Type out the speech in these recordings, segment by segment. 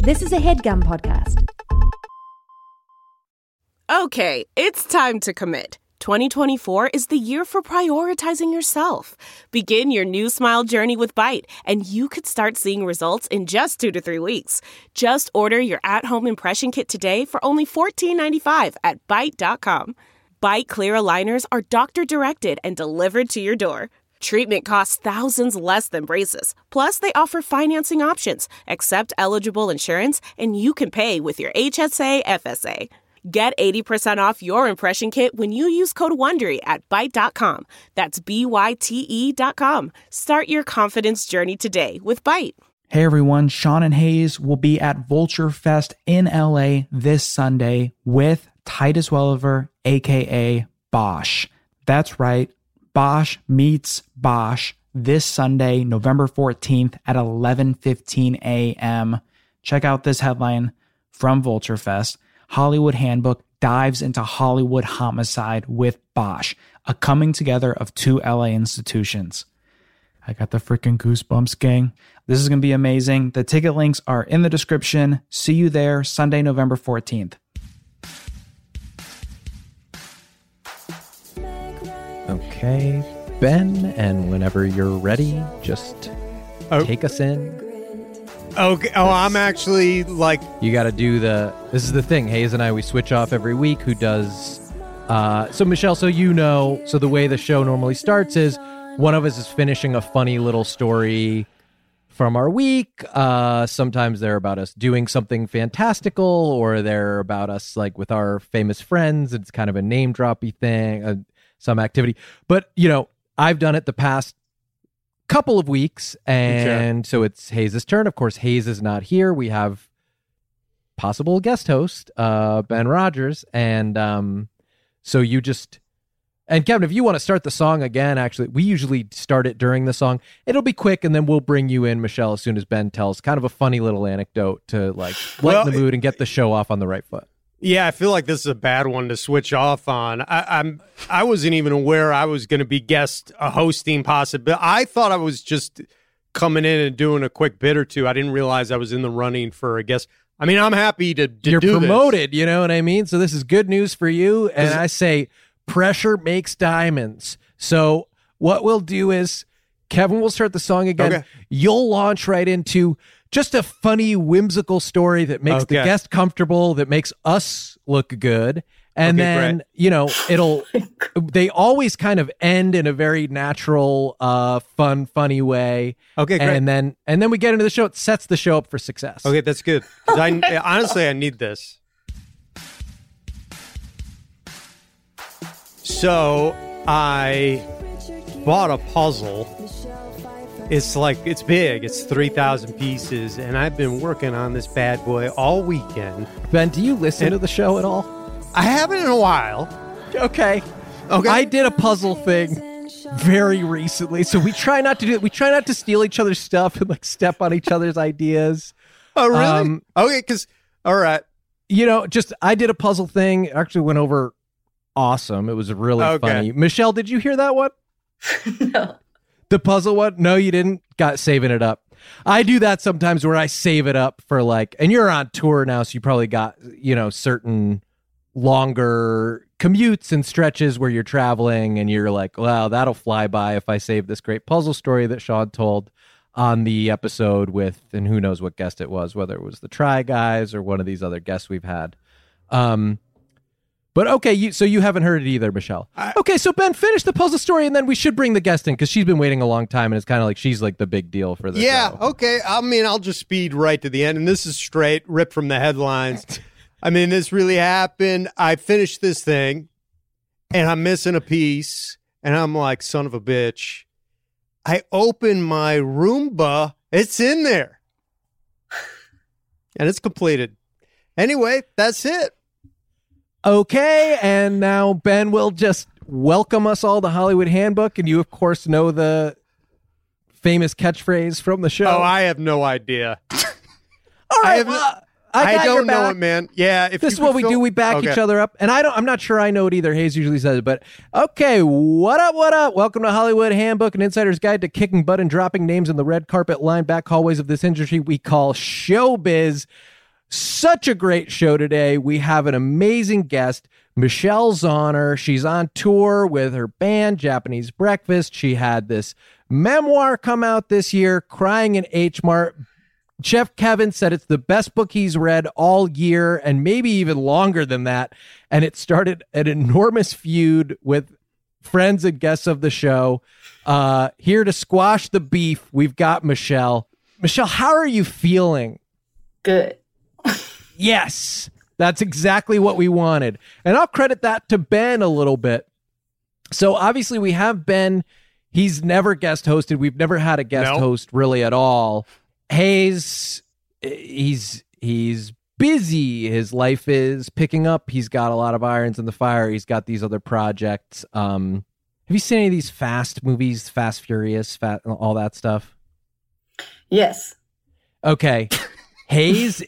This is a HeadGum podcast. Okay, it's time to commit. 2024 is the year for prioritizing yourself. Begin your new smile journey with Byte, and you could start seeing results in just 2 to 3 weeks. Just order your at-home impression kit today for only $14.95 at Byte.com. Byte Clear aligners are doctor-directed and delivered to your door. Treatment costs thousands less than braces. Plus, they offer financing options, accept eligible insurance, and you can pay with your HSA FSA. Get 80% off your impression kit when you use code WONDERY at Byte.com. That's BYTE.com. Start your confidence journey today with Byte. Hey everyone, Sean and Hayes will be at Vulture Fest in LA this Sunday with Titus Welliver, aka Bosch. That's right, Bosch meets Bosch this Sunday, November 14th at 11:15 a.m. Check out this headline from Vulture Fest. Hollywood Handbook dives into Hollywood homicide with Bosch, a coming together of two LA institutions. I got the freaking goosebumps, gang. This is going to be amazing. The ticket links are in the description. See you there Sunday, November 14th. Okay, Ben, and whenever you're ready, just take us in. Okay. Oh, I'm actually like... You got to do this is the thing. Hayes and I, we switch off every week who does... So Michelle, so the way the show normally starts is one of us is finishing a funny little story from our week. Sometimes they're about us doing something fantastical, or they're about us like with our famous friends. It's kind of a name droppy thing, some activity. But, I've done it the past couple of weeks, and so it's Hayes' turn. Of course, Hayes is not here. We have possible guest host, Ben Rogers, and so you just... And Kevin, if you want to start the song again, actually, we usually start it during the song. It'll be quick, and then we'll bring you in, Michelle, as soon as Ben tells kind of a funny little anecdote to like lighten the mood and get the show off on the right foot. Yeah, I feel like this is a bad one to switch off on. I wasn't even aware I was going to be hosting possibility. I thought I was just coming in and doing a quick bit or two. I didn't realize I was in the running for a guest. I mean, I'm happy to You're do promoted, this. You know what I mean? So this is good news for you. And I say pressure makes diamonds. So what we'll do is Kevin will start the song again. Okay. You'll launch right into just a funny, whimsical story that makes the guest comfortable, that makes us look good. And then, they always kind of end in a very natural, funny way. Okay, great. And then we get into the show. It sets the show up for success. Okay, that's good. Honestly, I need this. So I bought a puzzle. It's big. It's 3,000 pieces, and I've been working on this bad boy all weekend. Ben, do you listen to the show at all? I haven't in a while. Okay. I did a puzzle thing very recently, so we try not to do it. We try not to steal each other's stuff and like step on each other's ideas. Oh, really? Okay, because all right. I did a puzzle thing. Actually went over awesome. It was really funny. Michelle, did you hear that one? No. The puzzle one? No, you didn't? Got saving it up. I do that sometimes where I save it up for and you're on tour now, so you probably got, certain longer commutes and stretches where you're traveling and you're like, wow, that'll fly by if I save this great puzzle story that Sean told on the episode with, and who knows what guest it was, whether it was the Try Guys or one of these other guests we've had. But okay, so you haven't heard it either, Michelle. Okay, so Ben, finish the puzzle story, and then we should bring the guest in, because she's been waiting a long time, and it's kind of like she's like the big deal for this show. Okay. I mean, I'll just speed right to the end, and this is straight, ripped from the headlines. I mean, this really happened. I finished this thing, and I'm missing a piece, and I'm like, son of a bitch. I open my Roomba. It's in there. And it's completed. Anyway, that's it. Okay, and now Ben will just welcome us all to Hollywood Handbook, and you, of course, know the famous catchphrase from the show. Oh, I have no idea. All right, I don't know it, man. Yeah, if this is what we do. We back each other up, and I'm not sure I know it either. Hayes usually says it, but okay. What up? What up? Welcome to Hollywood Handbook, an insider's guide to kicking butt and dropping names in the red carpet, line back hallways of this industry we call showbiz. such a great show today. We have an amazing guest, Michelle Zauner. She's on tour with her band, Japanese Breakfast. She had this memoir come out this year, Crying in H Mart. Chef Kevin said it's the best book he's read all year and maybe even longer than that. And it started an enormous feud with friends and guests of the show. Here to squash the beef, we've got Michelle. Michelle, how are you feeling? Good. Yes, that's exactly what we wanted. And I'll credit that to Ben a little bit. So obviously we have Ben. He's never guest hosted. We've never had a guest host really at all. Hayes, he's busy. His life is picking up. He's got a lot of irons in the fire. He's got these other projects. Have you seen any of these Fast movies, Fast Furious, all that stuff? Yes. Okay. Hayes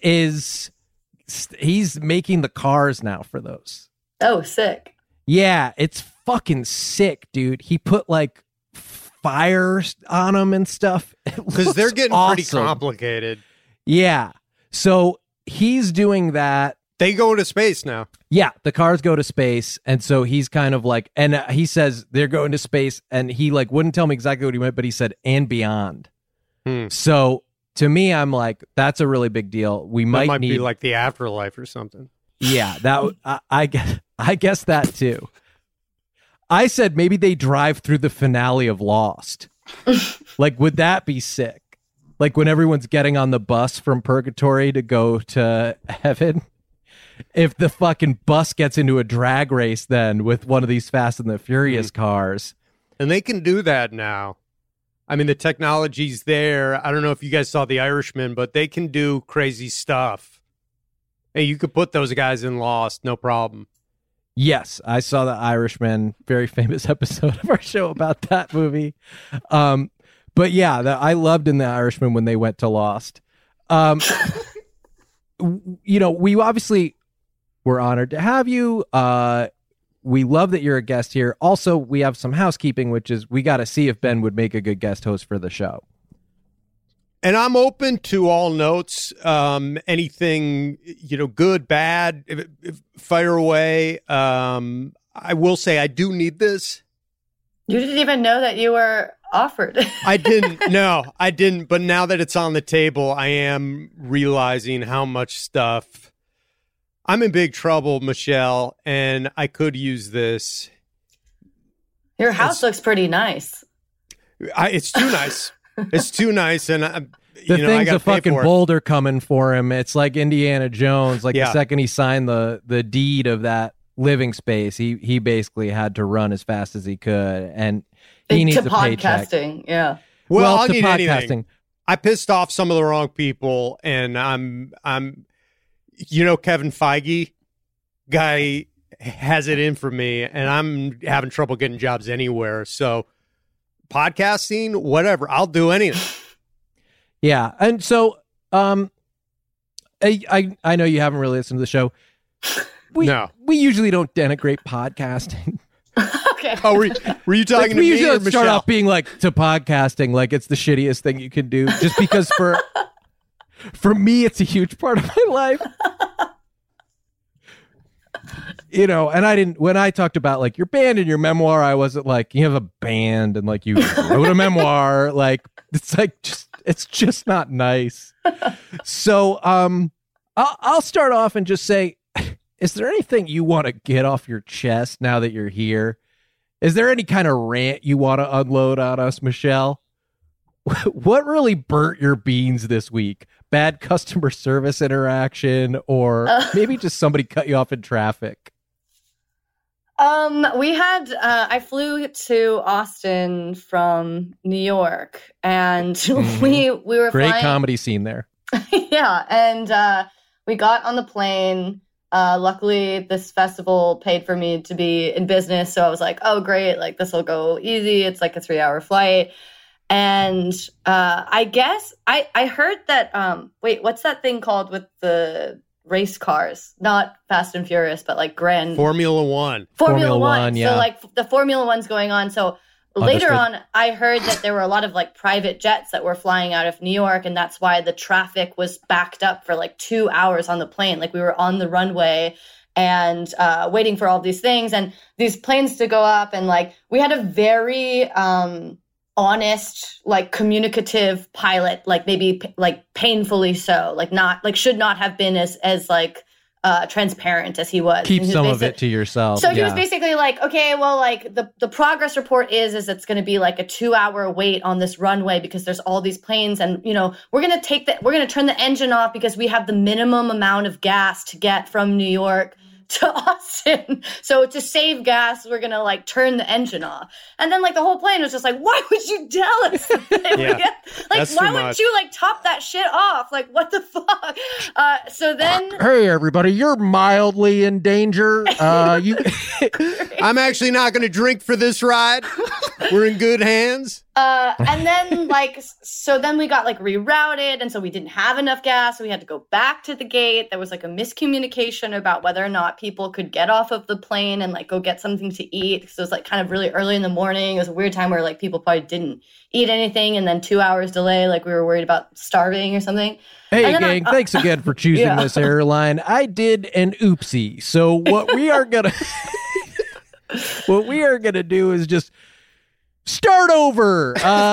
he's making the cars now for those. Oh, sick. Yeah, it's fucking sick, dude. He put like fires on them and stuff because they're getting pretty complicated. Yeah, so he's doing that. They go to space now. Yeah, the cars go to space, and so he's kind of like, and he says they're going to space, and he like wouldn't tell me exactly what he meant, but he said and beyond. So to me, I'm like, that's a really big deal. We might need be like the afterlife or something. Yeah, that I guess that too. I said maybe they drive through the finale of Lost. Like, would that be sick? Like when everyone's getting on the bus from purgatory to go to heaven. If the fucking bus gets into a drag race then with one of these Fast and the Furious cars. And they can do that now. I mean, the technology's there. I don't know if you guys saw The Irishman, but they can do crazy stuff. Hey, you could put those guys in Lost, no problem. Yes, I saw The Irishman, very famous episode of our show about that movie. But yeah, I loved in The Irishman when they went to Lost. You know, we obviously were honored to have you. We love that you're a guest here. Also, we have some housekeeping, which is we got to see if Ben would make a good guest host for the show. And I'm open to all notes, anything, good, bad, fire away. I will say I do need this. You didn't even know that you were offered. I didn't. No, I didn't. But now that it's on the table, I am realizing how much stuff. I'm in big trouble, Michelle, and I could use this. Your house looks pretty nice. It's too nice. It's too nice, and the thing's a fucking boulder coming for him. It's like Indiana Jones. Like the second he signed the deed of that living space, he basically had to run as fast as he could, and he needs a paycheck. Yeah. Well, I'll to need podcasting. Anything. I pissed off some of the wrong people, and I'm Kevin Feige guy has it in for me, and I'm having trouble getting jobs anywhere. So. Podcasting, whatever, I'll do anything. Yeah, and so I know you haven't really listened to the show. We usually don't denigrate podcasting. Okay. Oh, were you talking to me? We usually or start Michelle? off being like to podcasting like it's the shittiest thing you can do, just because for me it's a huge part of my life. And I didn't, when I talked about like your band and your memoir, I wasn't like, you have a band and like you wrote a memoir. Like, it's just not nice. So, I'll start off and just say, is there anything you want to get off your chest now that you're here? Is there any kind of rant you want to unload on us, Michelle? What really burnt your beans this week? Bad customer service interaction, or maybe just somebody cut you off in traffic? I flew to Austin from New York, and we were great flying. Comedy scene there. Yeah, and we got on the plane. Luckily, this festival paid for me to be in business, so I was like, "Oh, great! Like this will go easy. It's like a 3-hour flight." And I guess I heard that. Wait, what's that thing called with the race cars? Not Fast and Furious, but like Formula 1. Formula 1, yeah. So like the Formula 1's going on. So later Understood. on, I heard that there were a lot of like private jets that were flying out of New York, and that's why the traffic was backed up for like 2 hours on the plane. Like we were on the runway and waiting for all these things and these planes to go up, and like we had a very honest, like communicative pilot, like maybe like painfully so, like not like should not have been as like transparent as he was. Keep And he was some of it to yourself. So he was Yeah. basically like, okay, well, like the progress report is it's going to be like a 2-hour wait on this runway because there's all these planes, and you know we're going to turn the engine off because we have the minimum amount of gas to get from New York to Austin. So to save gas, we're going to like turn the engine off. And then like the whole plane was just like, why would you tell us? Yeah, like, that's why too would much. you like top that shit off? Like, what the fuck? So then Hey, everybody, you're mildly in danger. I'm actually not going to drink for this ride. We're in good hands. and then like so then we got like rerouted, and so we didn't have enough gas, so we had to go back to the gate. There was like a miscommunication about whether or not people could get off of the plane and like go get something to eat, because it was like kind of really early in the morning. It was a weird time where like people probably didn't eat anything, and then 2 hours delay, like we were worried about starving or something. Hey, And then gang, thanks again for choosing Yeah. this airline. I did an oopsie. So what we are gonna do is just start over.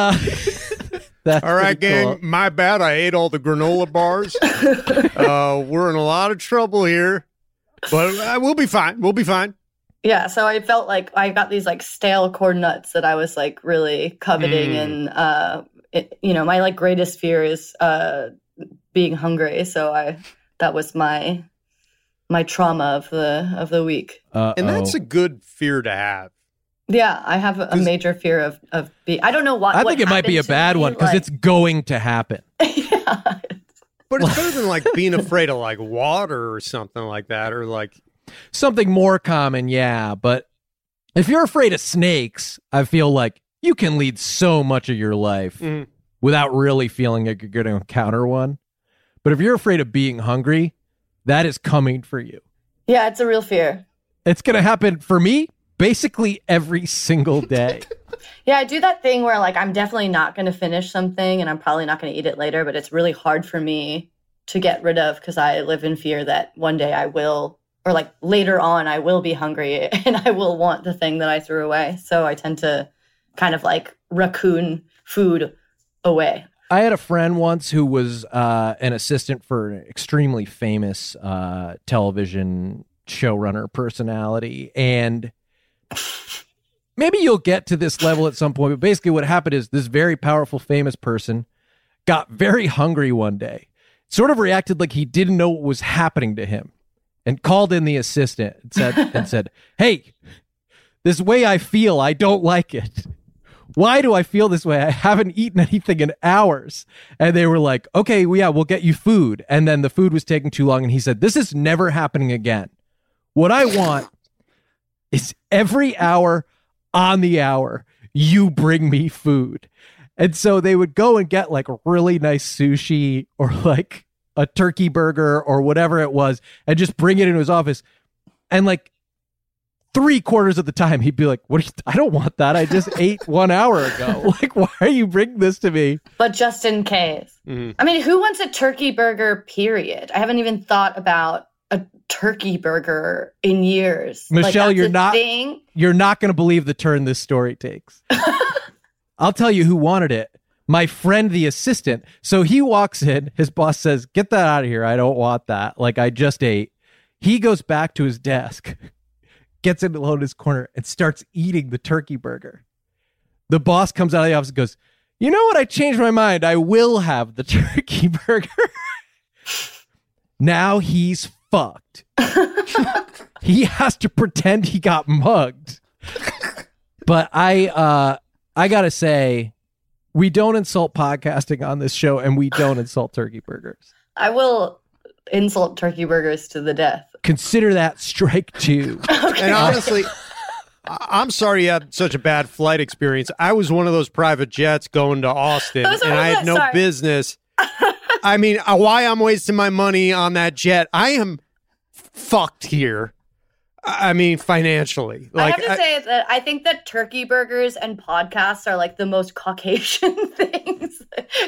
That's All right, pretty gang. cool. My bad. I ate all the granola bars. We're in a lot of trouble here, but we'll be fine. We'll be fine. Yeah, so I felt like I got these like stale corn nuts that I was like really coveting, and you know, my like greatest fear is being hungry. So that was my trauma of the week. And that's a good fear to have. Yeah, I have a major fear of being. I don't know what. I think it might be a happened to bad me, one because like- it's going to happen. yeah. But it's better than like being afraid of like water or something like that, or like Something more common, yeah. But if you're afraid of snakes, I feel like you can lead so much of your life without really feeling like you're going to encounter one. But if you're afraid of being hungry, that is coming for you. Yeah, it's a real fear. It's going to happen for me basically every single day. Yeah, I do that thing where like I'm definitely not going to finish something, and I'm probably not going to eat it later, but it's really hard for me to get rid of because I live in fear that one day I will, or like later on, I will be hungry and I will want the thing that I threw away. So I tend to kind of like raccoon food away. I had a friend once who was an assistant for an extremely famous television showrunner personality. And maybe you'll get to this level at some point. But basically what happened is this very powerful, famous person got very hungry one day, sort of reacted like he didn't know what was happening to him, and called in the assistant and said, hey, this way I feel, I don't like it. Why do I feel this way? I haven't eaten anything in hours. And they were like, okay, well, yeah, we'll get you food. And then the food was taking too long. And he said, this is never happening again. What I want is every hour on the hour, you bring me food. And so they would go and get like really nice sushi or like a turkey burger or whatever it was, and just bring it into his office. And like 3/4 of the time, he'd be like, "What? I don't want that. I just ate 1 hour ago. Like, why are you bringing this to me?" But just in case. I mean, who wants a turkey burger, period? I haven't even thought about a turkey burger in years. Michelle, like, you're that's a not- thing. You're not going to believe the turn this story takes. I'll tell you who wanted it. My friend, the assistant. So he walks in. His boss says, "Get that out of here. I don't want that. Like, I just ate." He goes back to his desk, gets in alone in his corner, and starts eating the turkey burger. The boss comes out of the office and goes, "You know what? I changed my mind. I will have the turkey burger." Now he's fucked. He has to pretend he got mugged. But I gotta say, we don't insult podcasting on this show, and we don't insult turkey burgers. I will insult turkey burgers to the death. Consider that strike 2. And honestly, I'm sorry you had such a bad flight experience. I was one of those private jets going to Austin, Oh, sorry, and I had no sorry. business. I mean, why I'm wasting my money on that jet? I am fucked here. I mean, financially. Like, I have to say that I think that turkey burgers and podcasts are like the most Caucasian things.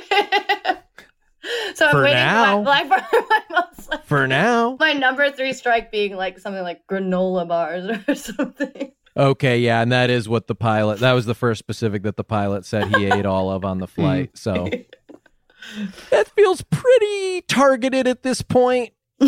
So For I'm waiting now. For now. my number 3 strike being like something like granola bars or something. Okay, yeah, and that is what that was the first specific that the pilot said he ate all of on the flight. So that feels pretty targeted at this point.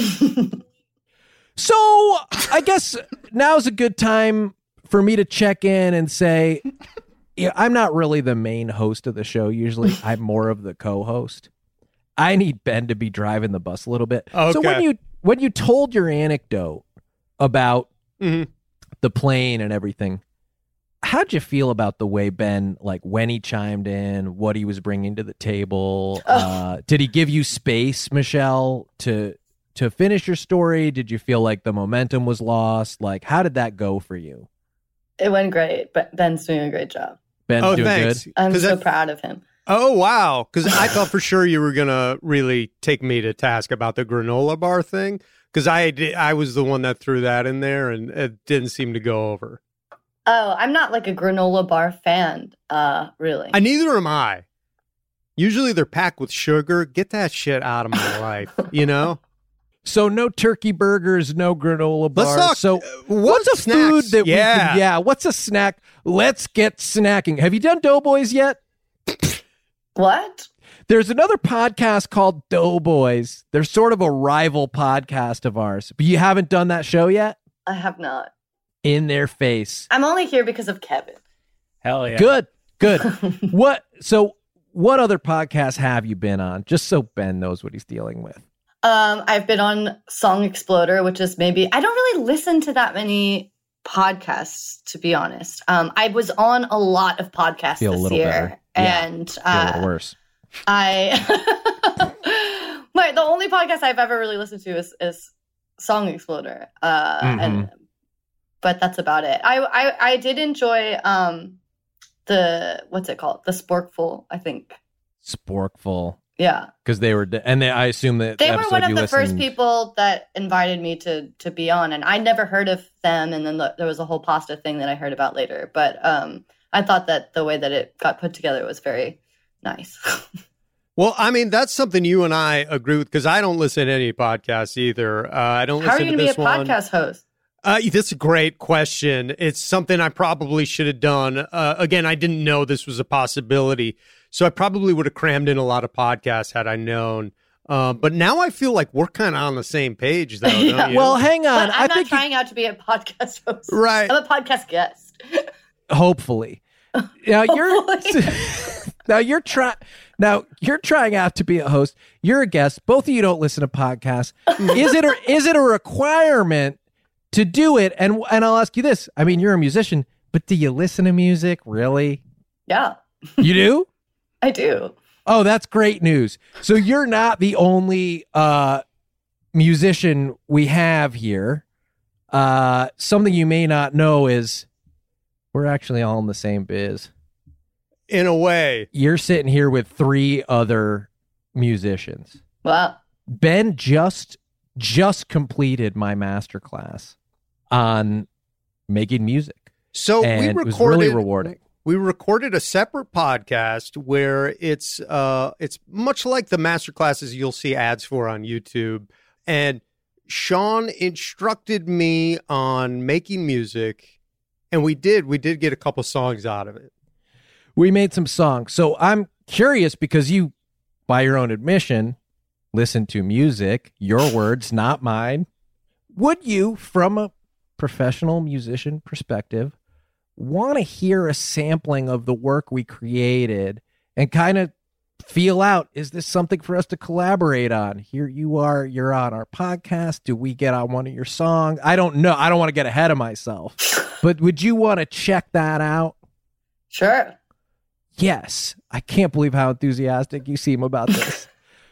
So I guess now's a good time for me to check in and say, yeah, I'm not really the main host of the show. Usually I'm more of the co-host. I need Ben to be driving the bus a little bit. Okay. So when you told your anecdote about the plane and everything, how'd you feel about the way Ben, like when he chimed in, what he was bringing to the table? Did he give you space, Michelle, to finish your story? Did you feel like the momentum was lost? Like, how did that go for you? It went great, but Ben's doing a great job. Ben's doing thanks. good. I'm so proud of him. Oh, wow. Because I thought for sure you were going to really take me to task about the granola bar thing. Because I was the one that threw that in there, and it didn't seem to go over. Oh, I'm not like a granola bar fan, really. Neither am I. Usually they're packed with sugar. Get that shit out of my life, you know? So no turkey burgers, no granola bars. Let's talk. So what's a food that we can? Yeah, what's a snack? Let's get snacking. Have you done Doughboys yet? What? There's another podcast called Doughboys. They're sort of a rival podcast of ours, but you haven't done that show yet? I have not. In their face. I'm only here because of Kevin. Hell yeah. Good. What other podcasts have you been on? Just so Ben knows what he's dealing with. I've been on Song Exploder, which is I don't really listen to that many podcasts, to be honest. I was on a lot of podcasts Feel a this little year. better. And Feel a little worse. the only podcast I've ever really listened to is Song Exploder. But that's about it. I did enjoy what's it called? The Sporkful, I think. Sporkful. Yeah. Because I assume that they were one of the listened... first people that invited me to be on, and I never heard of them. And then there was a whole pasta thing that I heard about later. But I thought that the way that it got put together was very nice. Well, I mean, that's something you and I agree with, because I don't listen to any podcasts either. I don't listen to this one. How are you going to be a podcast host? That's a great question. It's something I probably should have done. Again, I didn't know this was a possibility, so I probably would have crammed in a lot of podcasts had I known. But now I feel like we're kind of on the same page, though. Yeah. Don't you? Well, hang on. But I'm not trying out to be a podcast host. Right. I'm a podcast guest. Hopefully. Now you're trying out to be a host. You're a guest. Both of you don't listen to podcasts. Is it a requirement to do it? And I'll ask you this. I mean, you're a musician, but do you listen to music? Really? Yeah. You do? I do. Oh, that's great news. So you're not the only musician we have here. Something you may not know is we're actually all in the same biz. In a way. You're sitting here with 3 other musicians. Wow. Ben just completed my masterclass on making music. So it was really rewarding. We recorded a separate podcast where it's much like the masterclasses you'll see ads for on YouTube. And Sean instructed me on making music, and we did get a couple songs out of it. We made some songs. So I'm curious, because you, by your own admission, listen to music, your words, not mine. Would you, from a professional musician perspective, want to hear a sampling of the work we created and kind of feel out, is this something for us to collaborate on? Here you are, you're on our podcast. Do we get on one of your songs? I don't know. I don't want to get ahead of myself, but would you want to check that out? Sure. Yes. I can't believe how enthusiastic you seem about this.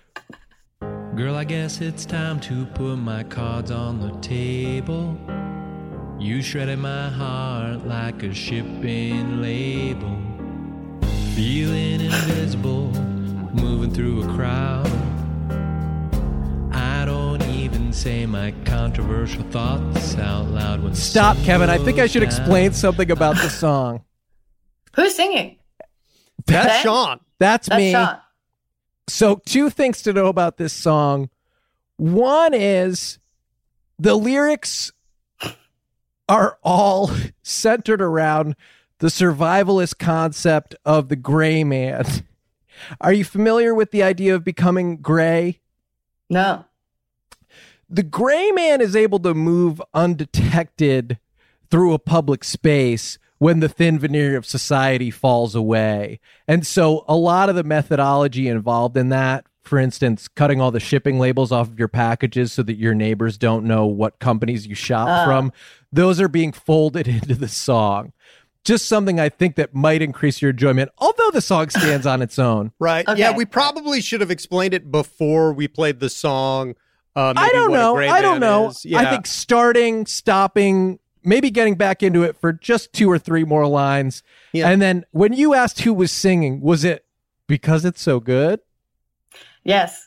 Girl, I guess it's time to put my cards on the table. You shredded my heart like a shipping label. Feeling invisible, moving through a crowd. I don't even say my controversial thoughts out loud when the Stop, sun Kevin. I think I goes should down. explain something about the song. Who's singing? That's Ben? Sean. That's That's me. Sean. So 2 things to know about this song. One is the lyrics are all centered around the survivalist concept of the gray man. Are you familiar with the idea of becoming gray? No. The gray man is able to move undetected through a public space when the thin veneer of society falls away. And so a lot of the methodology involved in that, for instance, cutting all the shipping labels off of your packages so that your neighbors don't know what companies you shop from, those are being folded into the song. Just something I think that might increase your enjoyment, although the song stands on its own. Right. Okay. Yeah, we probably should have explained it before we played the song. I don't know. I don't know. Yeah. I think starting, stopping, maybe getting back into it for just 2 or 3 more lines. Yeah. And then when you asked who was singing, was it because it's so good? Yes.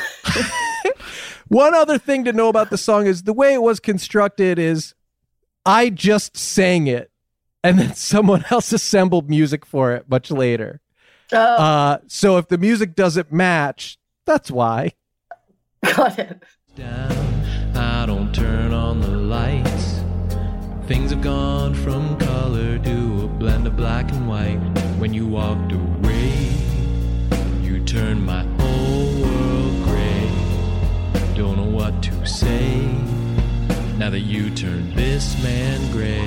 One other thing to know about the song is the way it was constructed is I just sang it and then someone else assembled music for it much later. So if the music doesn't match, that's why. Got it. down. I don't turn on the lights. Things have gone from color to a blend of black and white. When you walked away, you turned my whole world gray. Don't know what to say now that you turned this man gray.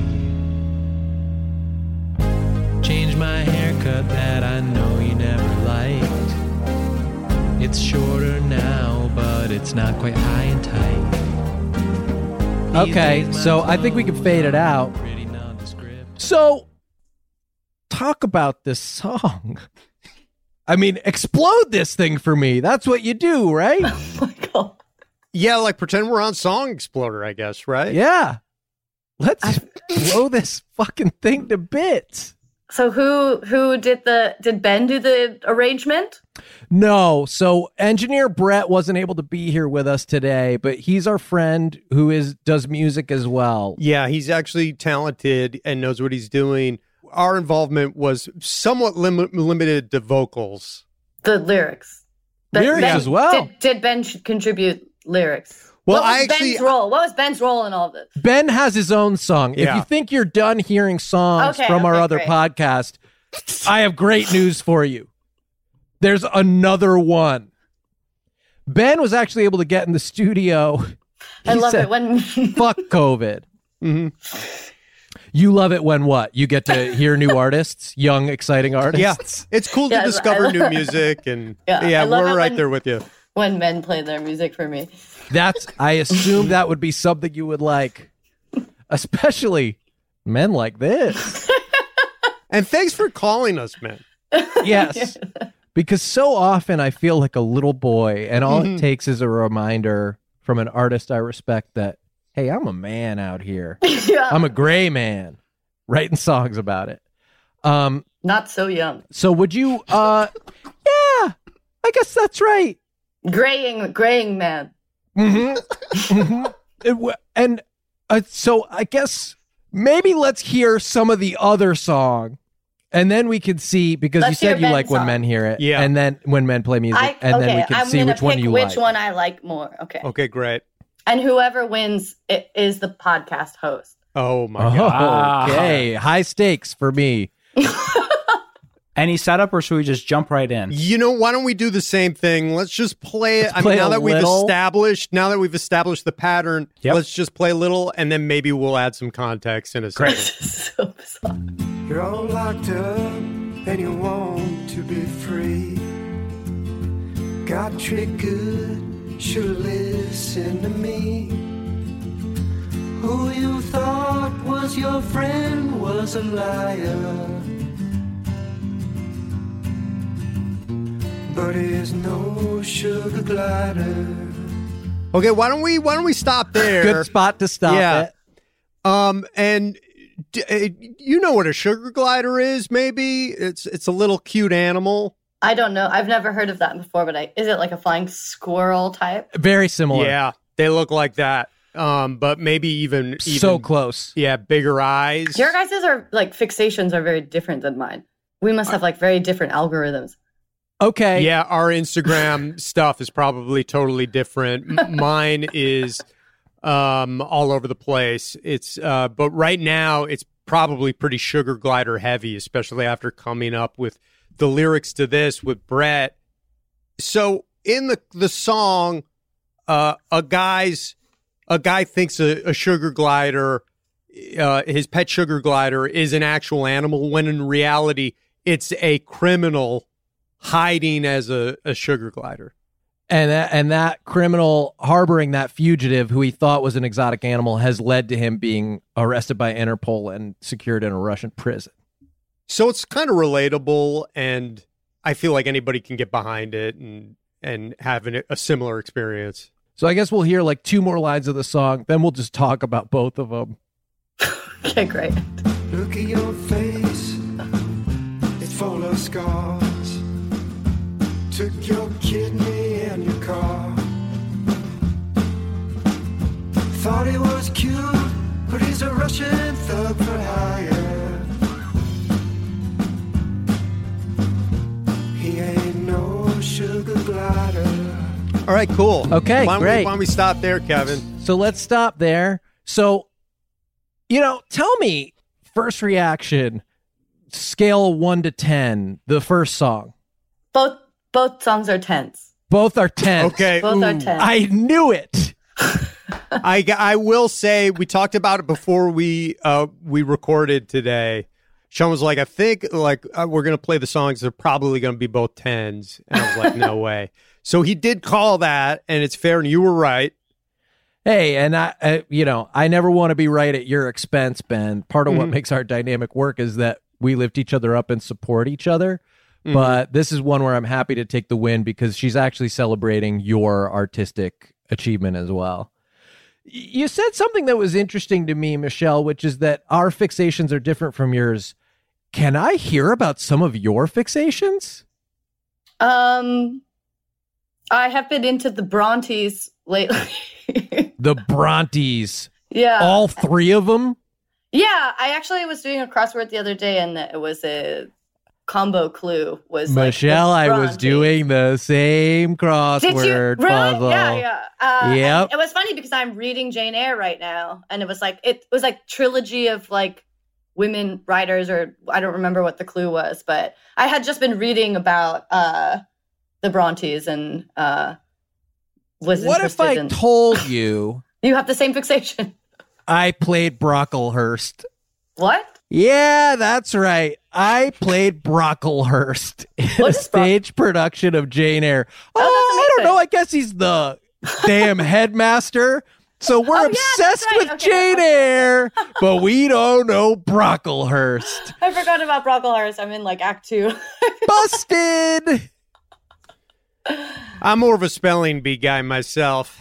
Changed my haircut that I know you never liked. It's shorter now, but it's not quite high and tight. Okay, so I think we can fade it out. So, talk about this song. I mean, explode this thing for me. That's what you do, right? Oh my God. Yeah, like pretend we're on Song Exploder, I guess, right? Yeah. Let's blow this fucking thing to bits. So who did Ben do the arrangement? No. So engineer Brett wasn't able to be here with us today, but he's our friend who does music as well. Yeah, he's actually talented and knows what he's doing. Our involvement was somewhat limited to vocals. The lyrics. Lyrics as well. Did Ben contribute lyrics? Well, What was Ben's role in all of this? Ben has his own song. If Yeah. you think you're done hearing songs Okay, from our okay, other great. podcast, I have great news for you. There's another one. Ben was actually able to get in the studio. I He love said, it when fuck COVID. Mm-hmm. You love it when what? You get to hear new artists, young, exciting artists? Yeah, it's cool to Yeah, discover new music, and Yeah, I love we're it right when- there with you. when men play their music for me. I assume that would be something you would like, especially men like this. And thanks for calling us, man. Yes. Because so often I feel like a little boy, and all it takes is a reminder from an artist I respect that, hey, I'm a man out here. Yeah. I'm a gray man writing songs about it. Not so young. So would you, yeah, I guess that's right. Graying man. And so I guess maybe let's hear some of the other song, and then we can see, because Let's you said hear you Ben's like when song. men hear it, Yeah. and then when men play music, and then we can I'm see gonna which one pick you which like. one I like more. Okay. Okay, great. And whoever wins is the podcast host. Oh my god. Okay, high stakes for me. Any setup, or should we just jump right in? You know, why don't we do the same thing? Let's just play it. I play mean, now a that little. we've established the pattern, Yep. let's just play a little, and then maybe we'll add some context in a second. So bizarre. You're all locked up and you want to be free. Got treated good, should listen to me. Who you thought was your friend was a liar. But he's no sugar glider. Okay, why don't we stop there? Good spot to stop Yeah. it. And you know what a sugar glider is? Maybe it's a little cute animal. I don't know. I've never heard of that before, but is it like a flying squirrel type? Very similar. Yeah. They look like that. But maybe even So close. Yeah, bigger eyes. Your guys' are like fixations are very different than mine. We must have like very different algorithms. Okay. Yeah, our Instagram stuff is probably totally different. Mine is all over the place. It's but right now it's probably pretty Sugar Glider heavy, especially after coming up with the lyrics to this with Brett. So in the song, a guy thinks a sugar glider, his pet sugar glider, is an actual animal, when in reality it's a criminal hiding as a sugar glider. And that criminal harboring that fugitive who he thought was an exotic animal has led to him being arrested by Interpol and secured in a Russian prison. So it's kind of relatable, and I feel like anybody can get behind it and have a similar experience. So I guess we'll hear like 2 more lines of the song, then we'll just talk about both of them. Okay, great. Look at your face, it's full of scars. Took your kidney and your car. Thought he was cute, but he's a Russian thug for hire. He ain't no sugar glider. All right, cool. Okay, great. Why don't we stop there, Kevin? So let's stop there. So, tell me, first reaction, scale 1 to 10, the first song. Both songs are tense. Both are 10. Okay. Both are tense. I knew it. I will say, we talked about it before we recorded today. Sean was like, I think we're going to play the songs. They're probably going to be both 10s. And I was like, no way. So he did call that, and it's fair, and you were right. Hey, and I never want to be right at your expense, Ben. Part of what makes our dynamic work is that we lift each other up and support each other. But this is one where I'm happy to take the win because she's actually celebrating your artistic achievement as well. You said something that was interesting to me, Michelle, which is that our fixations are different from yours. Can I hear about some of your fixations? I have been into the Brontes lately. The Brontes. Yeah. All 3 of them? Yeah, I actually was doing a crossword the other day, and it was a combo clue. Was Michelle, like I was doing the same crossword Did you? Really? puzzle. Yeah. Yep. It was funny because I'm reading Jane Eyre right now, and it was like trilogy of like women writers, or I don't remember what the clue was, but I had just been reading about the Brontes and was What if I interested in. told you You have the same fixation. I played Brocklehurst? What? Yeah, that's right. I played Brocklehurst in a What is stage production of Jane Eyre. Oh, that's I don't amazing. know. I guess he's the damn headmaster. So we're Oh, yeah, obsessed that's right. with Okay, Jane Eyre, but we don't know Brocklehurst. I forgot about Brocklehurst. I'm in like Act 2. Busted. I'm more of a spelling bee guy myself.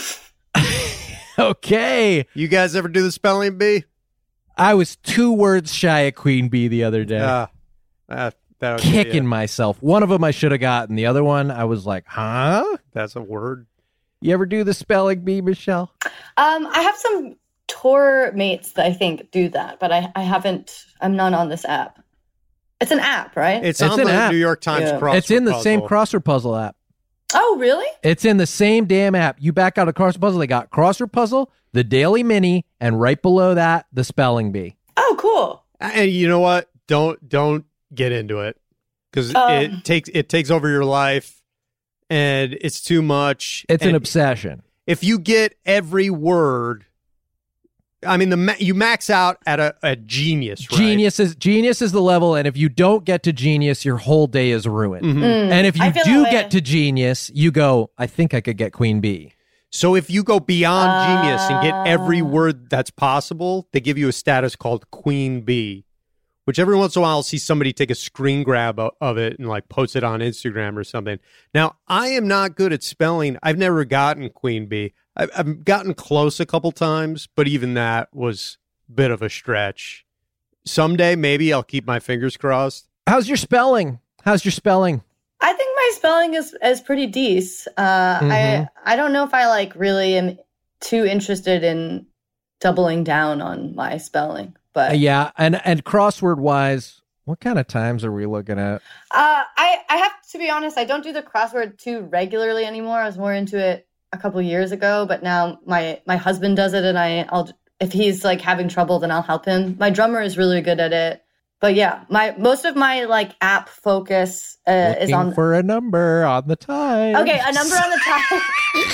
Okay. You guys ever do the spelling bee? I was 2 words shy of Queen Bee the other day. That was, Kicking myself. One of them I should have gotten. The other one, I was like, huh? That's a word. You ever do the spelling bee, Michelle? I have some tour mates that I think do that, but I haven't. I'm not on this app. It's an app, right? It's It's on an the app. New York Times Yeah. crossword It's in the same puzzle. crossword puzzle app. Oh, really? It's in the same damn app. You back out of crossword puzzle, they got crossword puzzle, the Daily Mini, and right below that, the spelling bee. Oh, cool. And you know what? Don't get into it because it takes over your life, and it's too much. It's an And obsession. if you get every word, I mean, you max out at a genius, right? Genius is the level, and if you don't get to genius, your whole day is ruined. Mhm. And if I you feel do that way. get to genius, you go, I think I could get Queen Bee. So if you go beyond genius and get every word that's possible, they give you a status called Queen Bee, which every once in a while I'll see somebody take a screen grab of it and like post it on Instagram or something. Now, I am not good at spelling. I've never gotten Queen Bee. I've gotten close a couple times, but even that was a bit of a stretch. Someday, maybe I'll keep my fingers crossed. How's your spelling? I think my spelling is pretty decent. I don't know if I like really am too interested in doubling down on my spelling, but Yeah, and crossword wise, what kind of times are we looking at? I have to be honest, I don't do the crossword too regularly anymore. I was more into it a couple years ago, but now my husband does it, and I'll if he's like having trouble, then I'll help him. My drummer is really good at it. But yeah, most of my like app focus is on for a number on the time. Okay, a number on the time.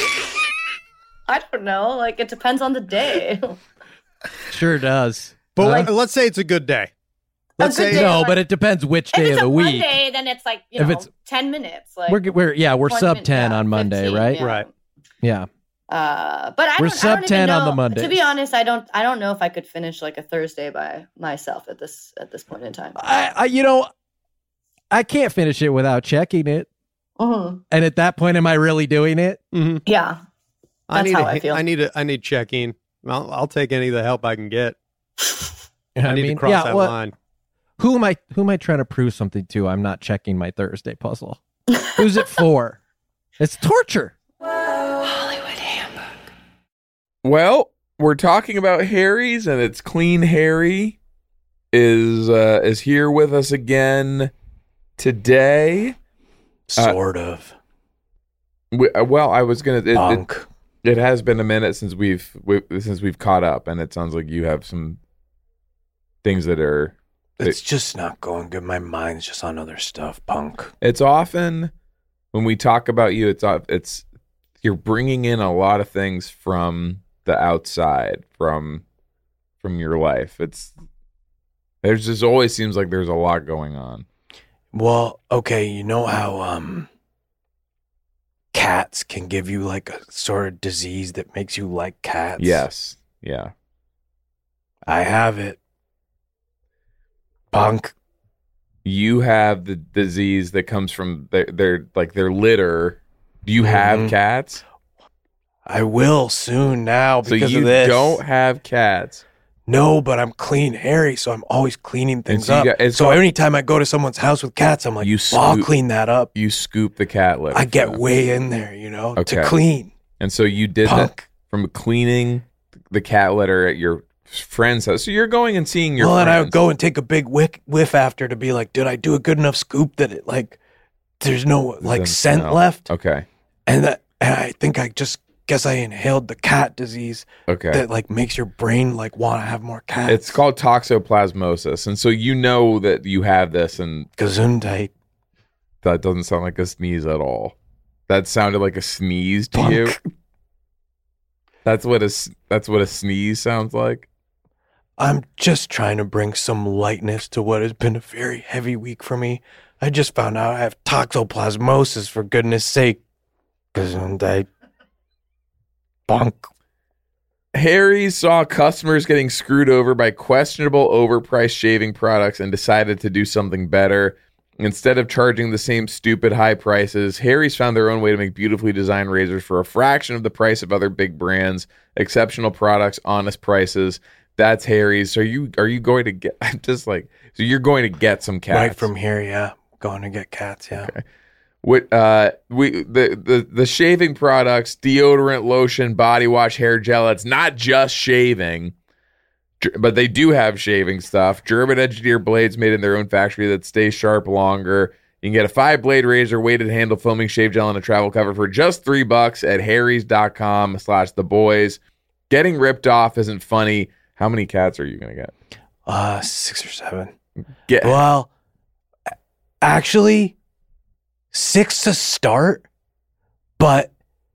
I don't know. Like it depends on the day. Sure does. But let's say it's a good day. Let's A good say day, No, like- but it depends which If day it's of the a week. Monday, then it's like If know it's- 10 minutes. Like We're 20 sub minutes, 10 yeah, on Monday, 15, right? yeah. right. Yeah. But I We're don't, I sub don't 10 even on know. the Mondays. To be honest, I don't know if I could finish like a Thursday by myself at this point in time. I can't finish it without checking it. Mhm. And at that point, am I really doing it? Mm-hmm. Yeah, that's how I feel. I need checking. I'll take any of the help I can get. I need to cross yeah, that well, line. Who am I trying to prove something to? I'm not checking my Thursday puzzle. Who's it for? It's torture. Well, we're talking about Harry's, and it's Clean Harry is here with us again today. Sort of. Well, I was gonna. Punk. It has been a minute since we've caught up, and it sounds like you have some things that are. It's just not going good. My mind's just on other stuff, punk. It's often when we talk about you, it's you're bringing in a lot of things from the outside, from your life. There's just always seems like there's a lot going on. Well, okay, you know how cats can give you like a sort of disease that makes you like cats? Yes. Yeah. I have it. Punk. You have the disease that comes from their litter. Do you have cats? I will soon now So because you of this. don't have cats. No, but I'm Clean Harry, so I'm always cleaning things so you up. got- it's So called- anytime I go to someone's house with cats, I'm like, You well, I'll scoop- clean that up. You scoop the cat litter. I get for them. way in there, Okay. to clean. And so you did that Punk. from cleaning the cat litter at your friend's house. So you're going and seeing your Well, and friends. I would go and take a big whiff after to be like, did I do a good enough scoop that it like there's no like Doesn't scent smell. left? Okay. And I think I just guess I inhaled the cat disease Okay. that like makes your brain like want to have more cats. It's called toxoplasmosis. And so you know that you have this, and Gesundheit. that doesn't sound like a sneeze at all. That sounded like a sneeze to you. That's what a sneeze sounds like. I'm just trying to bring some lightness to what has been a very heavy week for me. I just found out I have toxoplasmosis, for goodness sake. Gesundheit. Punk. Harry saw customers getting screwed over by questionable overpriced shaving products and decided to do something better. Instead of charging the same stupid high prices, Harry's found their own way to make beautifully designed razors for a fraction of the price of other big brands. Exceptional products, honest prices. That's Harry's. So are you going to get? I'm just like, so you're going to get some cats Right from here, yeah. Going to get cats, yeah. Okay. What the shaving products, deodorant, lotion, body wash, hair gel. It's not just shaving, but they do have shaving stuff. German engineered blades made in their own factory that stay sharp longer. You can get a 5-blade razor, weighted handle, foaming shave gel, and a travel cover for just $3 at harrys.com/theboys. Getting ripped off isn't funny. How many cats are you gonna get? 6 or 7. Get Well, actually, 6 to start, but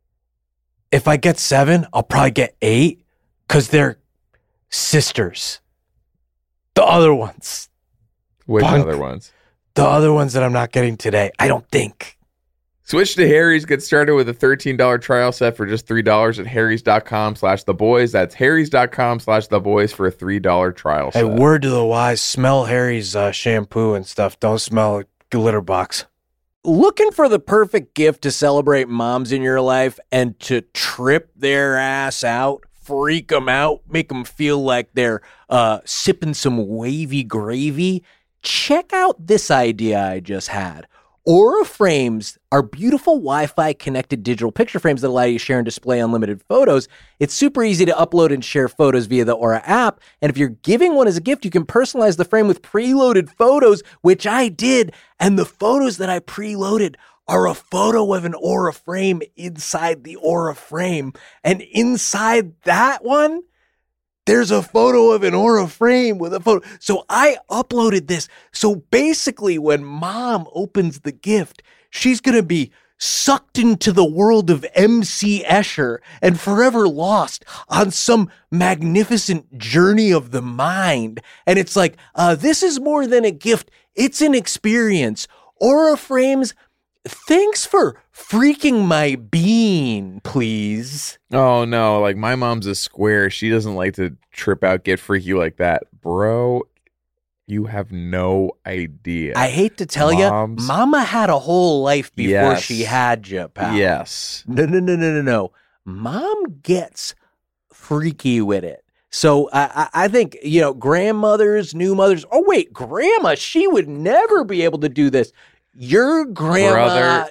if I get 7, I'll probably get 8 because they're sisters. The other ones. which Punk. other ones? The other ones that I'm not getting today, I don't think. Switch to Harry's. Get started with a $13 trial set for just $3 at harrys.com/theboys. That's harrys.com/theboys for a $3 trial Hey, set. word to the wise, smell Harry's shampoo and stuff. Don't smell litter box. Looking for the perfect gift to celebrate moms in your life and to trip their ass out, freak them out, make them feel like they're sipping some wavy gravy? Check out this idea I just had. Aura frames are beautiful Wi-Fi connected digital picture frames that allow you to share and display unlimited photos. It's super easy to upload and share photos via the Aura app. And if you're giving one as a gift, you can personalize the frame with preloaded photos, which I did. And the photos that I preloaded are a photo of an Aura frame inside the Aura frame. And inside that one, there's a photo of an Aura frame with a photo. So I uploaded this. So basically, when mom opens the gift, she's going to be sucked into the world of MC Escher and forever lost on some magnificent journey of the mind. And it's like, this is more than a gift. It's an experience. Aura frames, thanks for freaking my bean, please. Oh, no. Like, my mom's a square. She doesn't like to trip out, get freaky like that. Bro, you have no idea. I hate to tell you, mama had a whole life before she had you, pal. Yes. No. Mom gets freaky with it. So I think, grandmothers, new mothers. Oh, wait, grandma, she would never be able to do this. Your grandma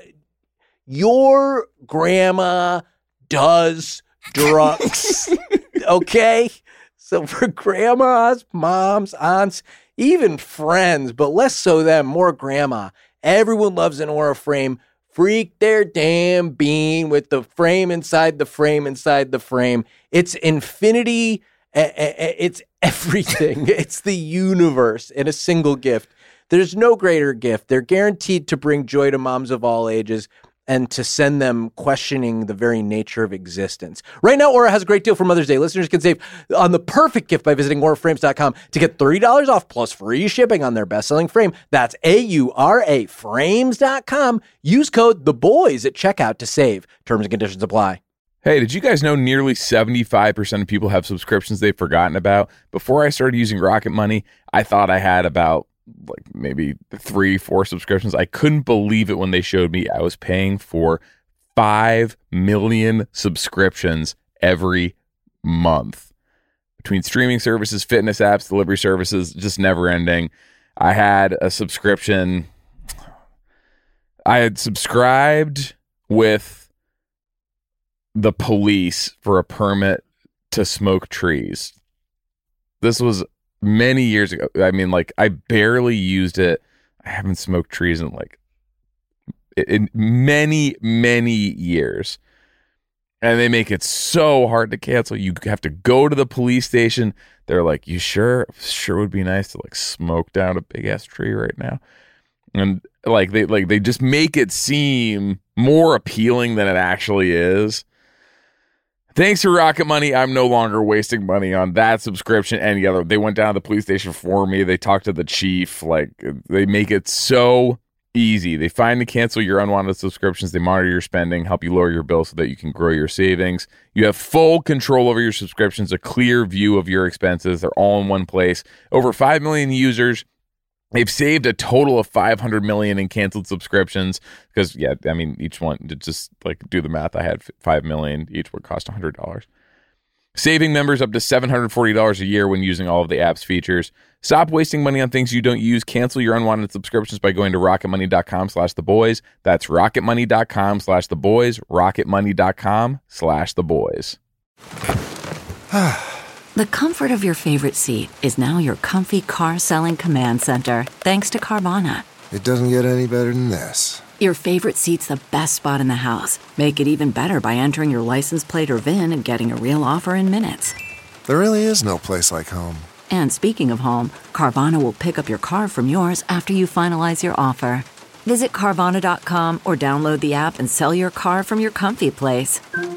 does drugs. Okay? So for grandmas, moms, aunts, even friends, but less so them, more grandma. Everyone loves an Aura frame. Freak their damn bean with the frame inside the frame inside the frame. It's infinity. It's everything. It's the universe in a single gift. There's no greater gift. They're guaranteed to bring joy to moms of all ages and to send them questioning the very nature of existence. Right now, Aura has a great deal for Mother's Day. Listeners can save on the perfect gift by visiting auraframes.com to get $30 off plus free shipping on their best-selling frame. That's AURA frames.com. Use code THEBOYS at checkout to save. Terms and conditions apply. Hey, did you guys know nearly 75% of people have subscriptions they've forgotten about? Before I started using Rocket Money, I thought I had about maybe 3-4 subscriptions. I couldn't believe it when they showed me I was paying for 5 million subscriptions every month. Between streaming services, fitness apps, delivery services, just never ending. I had a subscription. I had subscribed with the police for a permit to smoke trees. This was many years ago. I mean, I barely used it. I haven't smoked trees in many, many years. And they make it so hard to cancel. You have to go to the police station. They're like, you sure? Sure would be nice to smoke down a big ass tree right now. And they just make it seem more appealing than it actually is. Thanks to Rocket Money, I'm no longer wasting money on that subscription. And the other, they went down to the police station for me. They talked to the chief. They make it so easy. They find and cancel your unwanted subscriptions. They monitor your spending, help you lower your bill so that you can grow your savings. You have full control over your subscriptions, a clear view of your expenses. They're all in one place. Over 5 million users. They've saved a total of $500 million in canceled subscriptions because, each one, just do the math. I had 5 million. Each would cost $100. Saving members up to $740 a year when using all of the app's features. Stop wasting money on things you don't use. Cancel your unwanted subscriptions by going to rocketmoney.com/theboys. That's rocketmoney.com/theboys. rocketmoney.com/theboys. The comfort of your favorite seat is now your comfy car selling command center, thanks to Carvana. It doesn't get any better than this. Your favorite seat's the best spot in the house. Make it even better by entering your license plate or VIN and getting a real offer in minutes. There really is no place like home. And speaking of home, Carvana will pick up your car from yours after you finalize your offer. Visit Carvana.com or download the app and sell your car from your comfy place.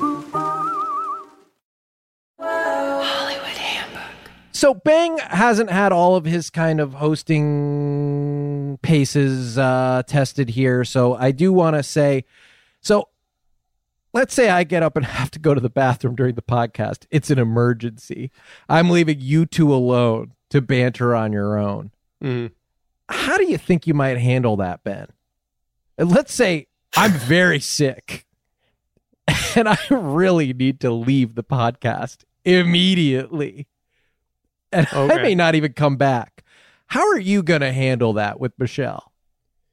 So Bang hasn't had all of his kind of hosting paces tested here. So I do want to say, let's say I get up and have to go to the bathroom during the podcast. It's an emergency. I'm leaving you two alone to banter on your own. Mm. How do you think you might handle that, Ben? And let's say I'm very sick and I really need to leave the podcast immediately. And I may not even come back. How are you going to handle that with Michelle?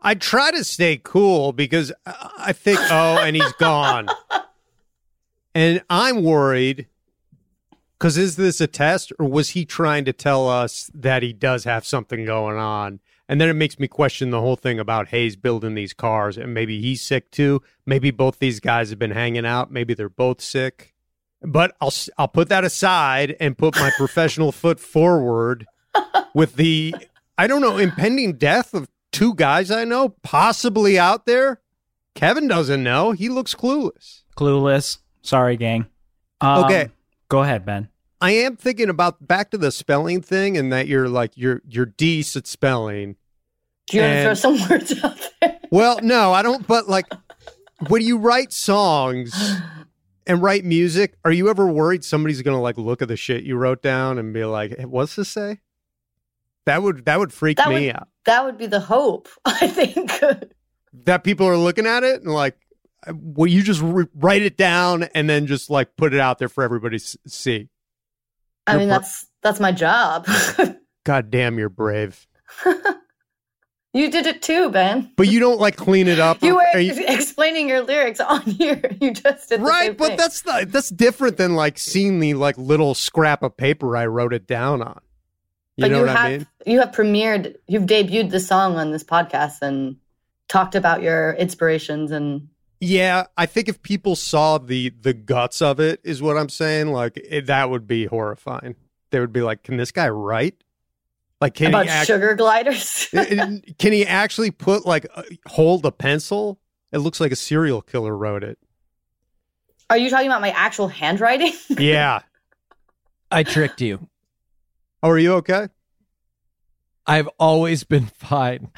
I try to stay cool because I think, and he's gone. And I'm worried because is this a test or was he trying to tell us that he does have something going on? And then it makes me question the whole thing about Hayes building these cars and maybe he's sick too. Maybe both these guys have been hanging out. Maybe they're both sick. But I'll put that aside and put my professional foot forward with the, I don't know, impending death of two guys I know possibly out there. Kevin doesn't know. He looks clueless. Clueless. Sorry, gang. Okay. Go ahead, Ben. I am thinking about back to the spelling thing and that you're decent at spelling. Do you want to throw some words out there? Well, no, I don't. But like when you write songs and write music, are you ever worried somebody's going to like look at the shit you wrote down and be like, hey, what's this say? That would freak me out. That would be the hope, I think. That people are looking at it and like, well, you just write it down and then just like put it out there for everybody to see. I mean, that's my job. God damn, you're brave. You did it too, Ben. But you don't like clean it up. You were explaining your lyrics on here. You just did the same but thing. that's different than like seeing the like little scrap of paper I wrote it down on. You know what I mean? You've debuted the song on this podcast and talked about your inspirations and. Yeah, I think if people saw the guts of it, is what I'm saying. Like that would be horrifying. They would be like, "Can this guy write? Like, can about he sugar gliders? Can he actually put like hold a pencil? It looks like a serial killer wrote it." Are you talking about my actual handwriting? Yeah, I tricked you. Oh, are you okay? I've always been fine.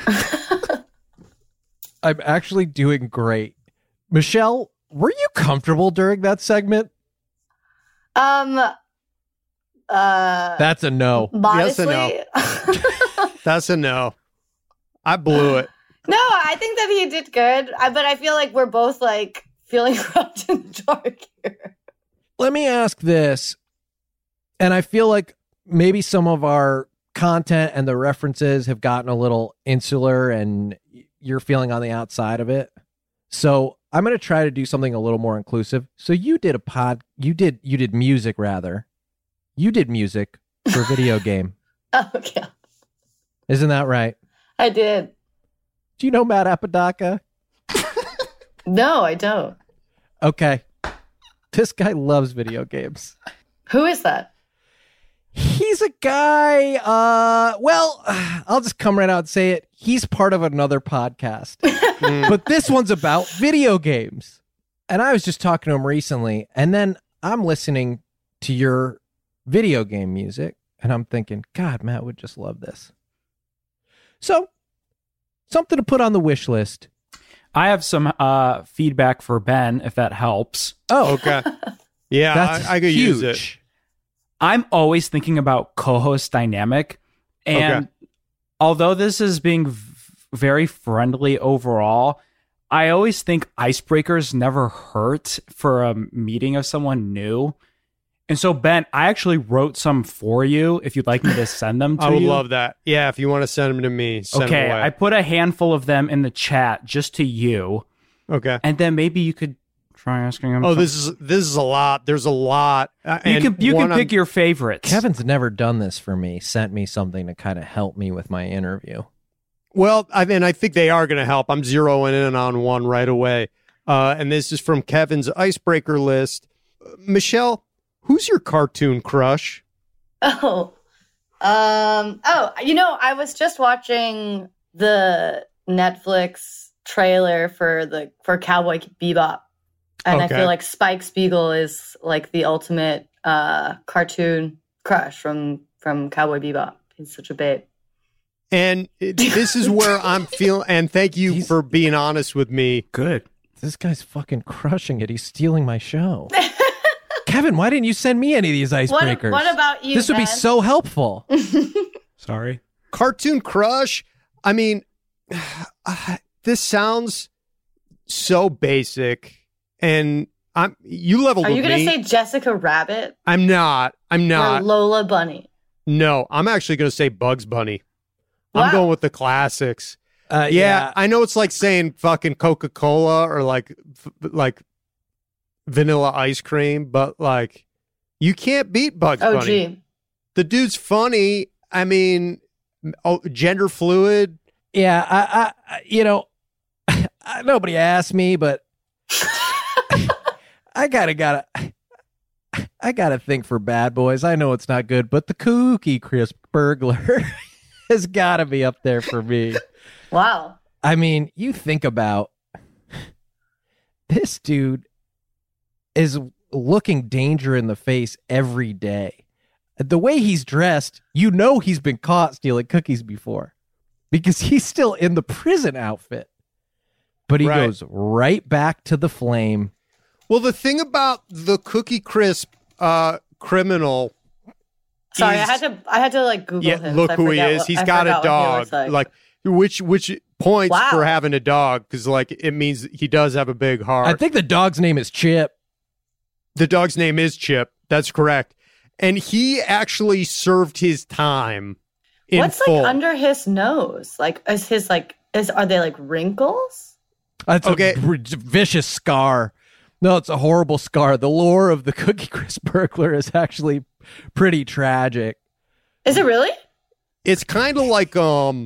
I'm actually doing great. Michelle, were you comfortable during that segment? That's a no. Modestly. Yes, a no. That's a no. I blew it. No, I think that he did good. But I feel like we're both like feeling wrapped in the dark here. Let me ask this. And I feel like maybe some of our content and the references have gotten a little insular and you're feeling on the outside of it. So I'm going to try to do something a little more inclusive. So you did you did music rather. You did music for a video game. Oh, yeah. Isn't that right? I did. Do you know Matt Apodaca? No, I don't. Okay. This guy loves video games. Who is that? He's a guy, I'll just come right out and say it. He's part of another podcast. But this one's about video games. And I was just talking to him recently, and then I'm listening to your video game music, and I'm thinking, God, Matt would just love this. So, something to put on the wish list. I have some feedback for Ben, if that helps. Oh, okay. Yeah, I could use it. I'm always thinking about co-host dynamic, and although this is being very friendly overall, I always think icebreakers never hurt for a meeting of someone new. And so, Ben, I actually wrote some for you if you'd like me to send them to you. I would love that. Yeah, if you want to send them to me, send them away. I put a handful of them in the chat just to you. Okay. And then maybe you could try asking them. Oh, this is a lot. There's a lot. You can pick your favorites. Kevin's never done this for me. Sent me something to kind of help me with my interview. Well, I think they are going to help. I'm zeroing in on one right away. And this is from Kevin's icebreaker list. Michelle, who's your cartoon crush? I was just watching the Netflix trailer for Cowboy Bebop. And I feel like Spike Spiegel is like the ultimate cartoon crush from Cowboy Bebop. He's such a babe. And this is where I'm feeling, and thank you for being honest with me. Good. This guy's fucking crushing it. He's stealing my show. Kevin, why didn't you send me any of these icebreakers? What about you, This would be so helpful. Sorry. Cartoon crush? I mean, this sounds so basic. And you leveled with me. Are you going to say Jessica Rabbit? I'm not. Or Lola Bunny? No, I'm actually going to say Bugs Bunny. Wow. I'm going with the classics. Yeah, I know it's like saying fucking Coca-Cola or like vanilla ice cream, but like you can't beat Bugs Bunny. Gee. The dude's funny. I mean, gender fluid. Yeah, I nobody asked me, but I gotta think for Bad Boys. I know it's not good, but the Cookie Crisp Burglar has got to be up there for me. Wow. I mean, you think about this dude is looking danger in the face every day. The way he's dressed, he's been caught stealing cookies before because he's still in the prison outfit. But he goes right back to the flame. Well, the thing about the Cookie Crisp criminal. Sorry, I had to like Google him. Look who he is. He's got a dog. Like which points for having a dog, because like it means he does have a big heart. I think the dog's name is Chip. The dog's name is Chip. That's correct. And he actually served his time in What's full. like under his nose? Like are they like wrinkles? That's a vicious scar. No, it's a horrible scar. The lore of the Cookie Crisp Burglar is actually pretty tragic. Is it really? It's kind of like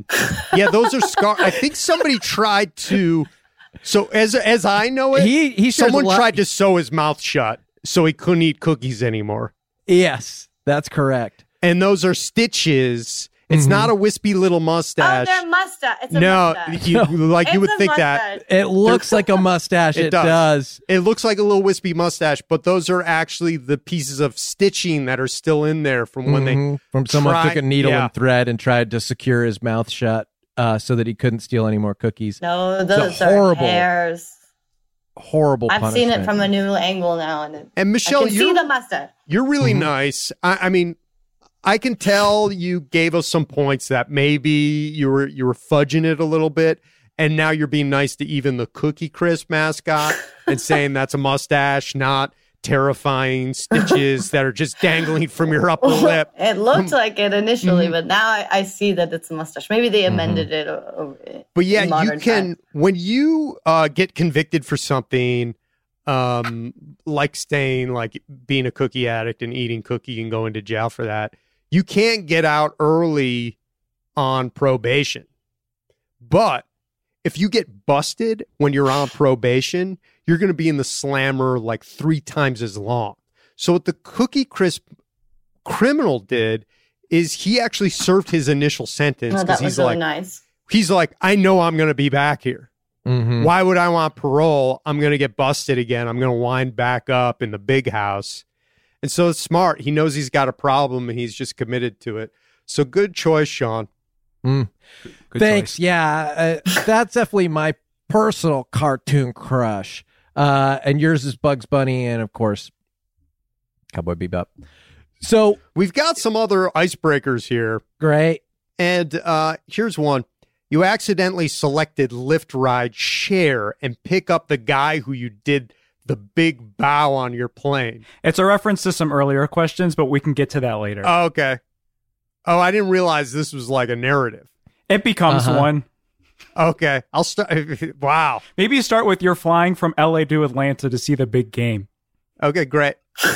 those are scars. I think somebody tried to. So as I know it, someone tried to sew his mouth shut so he couldn't eat cookies anymore. Yes, that's correct. And those are stitches. It's not a wispy little mustache. Oh, they're mustache. It's a mustache. You would think mustache. that. It looks like a mustache. It does. It looks like a little wispy mustache, but those are actually the pieces of stitching that are still in there from when someone took a needle and thread and tried to secure his mouth shut so that he couldn't steal any more cookies. No, those are hairs. Horrible I've punishment. seen it from a new angle now, and Michelle, I can see the mustache. You're really nice. I mean, I can tell you gave us some points that maybe you were fudging it a little bit, and now you're being nice to even the Cookie Crisp mascot and saying that's a mustache, not terrifying stitches that are just dangling from your upper lip. It looked like it initially, but now I see that it's a mustache. Maybe they amended it. But yeah, you can when you get convicted for something. Like being a cookie addict and eating cookie and going to jail for that, you can't get out early on probation. But if you get busted when you're on probation, you're going to be in the slammer like 3 times as long. So what the Cookie Crisp criminal did is he actually served his initial sentence. Oh, that was he's really like, nice. He's like, I know I'm going to be back here. Why would I want parole? I'm going to get busted again. I'm going to wind back up in the big house. And so it's smart. He knows he's got a problem and he's just committed to it. So good choice, Sean. Good Thanks. Choice. Yeah, that's definitely my personal cartoon crush. And yours is Bugs Bunny and, of course, Cowboy Bebop. So we've got some other icebreakers here. Great. And here's one. You accidentally selected Lyft ride share and pick up the guy who you did the big bow on your plane. It's a reference to some earlier questions, but we can get to that later. Oh, okay. Oh, I didn't realize this was like a narrative. It becomes one. Okay. I'll start. Wow. Maybe you start with you're flying from LA to Atlanta to see the big game. Okay, great.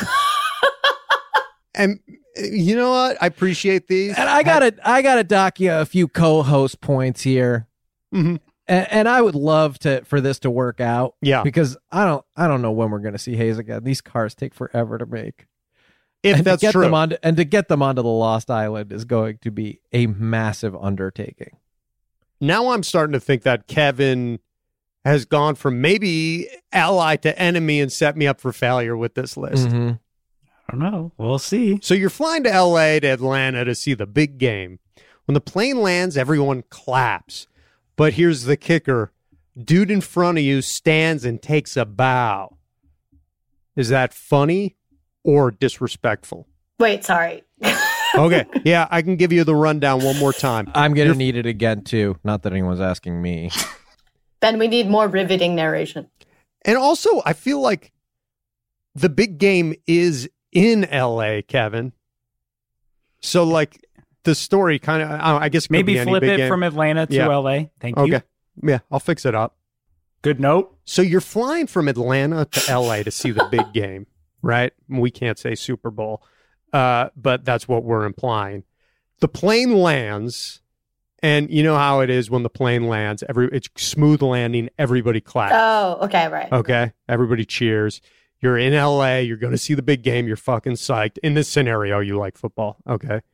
And you know what? I appreciate these. And I gotta dock you a few co-host points here. And I would love for this to work out. Yeah. Because I don't know when we're gonna see Hayes again. These cars take forever to make. That's true. To get them onto the Lost Island is going to be a massive undertaking. Now I'm starting to think that Kevin has gone from maybe ally to enemy and set me up for failure with this list. I don't know. We'll see. So you're flying to LA to Atlanta to see the big game. When the plane lands, everyone claps. But here's the kicker. Dude in front of you stands and takes a bow. Is that funny or disrespectful? Wait, sorry. Okay. Yeah, I can give you the rundown one more time. I'm going to need it again, too. Not that anyone's asking me. Ben, we need more riveting narration. And also, I feel like the big game is in LA, Kevin. So, like, the story kind of, I guess, could Maybe be any flip big it game. from Atlanta to Yeah. LA. Thank you. Okay. Yeah, I'll fix it up. Good note. So you're flying from Atlanta to LA to see the big game, right? We can't say Super Bowl, but that's what we're implying. The plane lands, and you know how it is when the plane lands. It's smooth landing. Everybody claps. Oh, okay, right. Okay, everybody cheers. You're in LA. You're going to see the big game. You're fucking psyched. In this scenario, you like football, okay?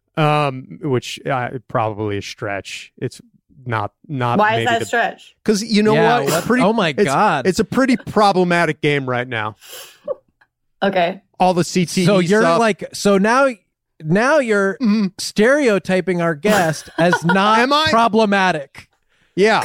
Which probably a stretch. It's not. Why is that a stretch? Because you know Yeah, what? what? Oh my God. It's a pretty problematic game right now. Okay. All the CTE So you're stuff. like, so now you're stereotyping our guest as not Am I? problematic. Yeah.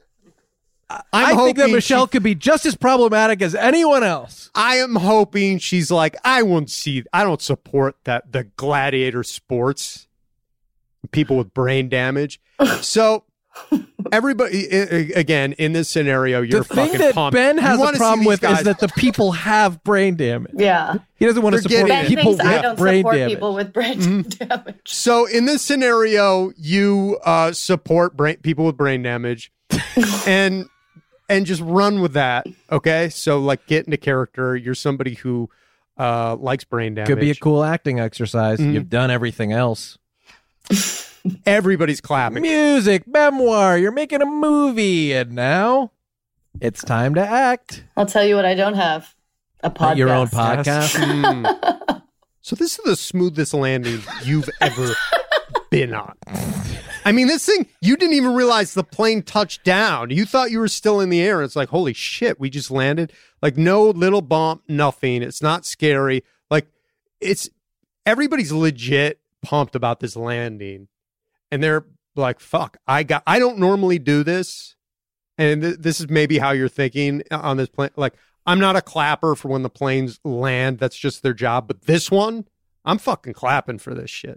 I think that hoping Michelle could be just as problematic as anyone else. I am hoping she's like, I don't support the gladiator sports, people with brain damage. So everybody, again, in this scenario, you're The thing fucking that pumped. Ben You has wanna a see problem these with guys- is that the people have brain damage. Yeah. He doesn't want to They're support getting Ben it. people thinks I with don't brain support damage. people with brain damage. So in this scenario, you support people with brain damage, and just run with that. Okay, so like get into character. You're somebody who likes brain damage. Could be a cool acting exercise. Mhm. You've done everything else. Everybody's clapping. Music, memoir, you're making a movie, and now it's time to act. I'll tell you what I don't have. A podcast. Your own podcast. So this is the smoothest landing you've ever been on. I mean, this thing, you didn't even realize the plane touched down. You thought you were still in the air. It's like, holy shit, we just landed. Like, no little bump, nothing. It's not scary. Like, everybody's legit pumped about this landing. And they're like, fuck, I don't normally do this. And this is maybe how you're thinking on this plane. Like, I'm not a clapper for when the planes land. That's just their job. But this one, I'm fucking clapping for this shit.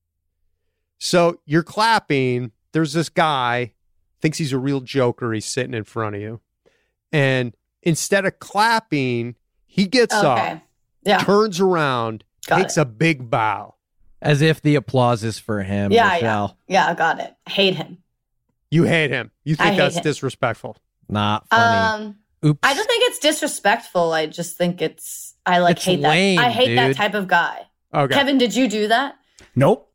So you're clapping. There's this guy, thinks he's a real joker. He's sitting in front of you. And instead of clapping, he gets up, turns around, takes a big bow. As if the applause is for him. Michelle. Yeah, I got it. I hate him. You hate him. You I think hate that's him. disrespectful. Not funny. Oops. I don't think it's disrespectful. I just think hate It's that. lame, I hate that dude. type of guy. Okay. Kevin, did you do that? Nope.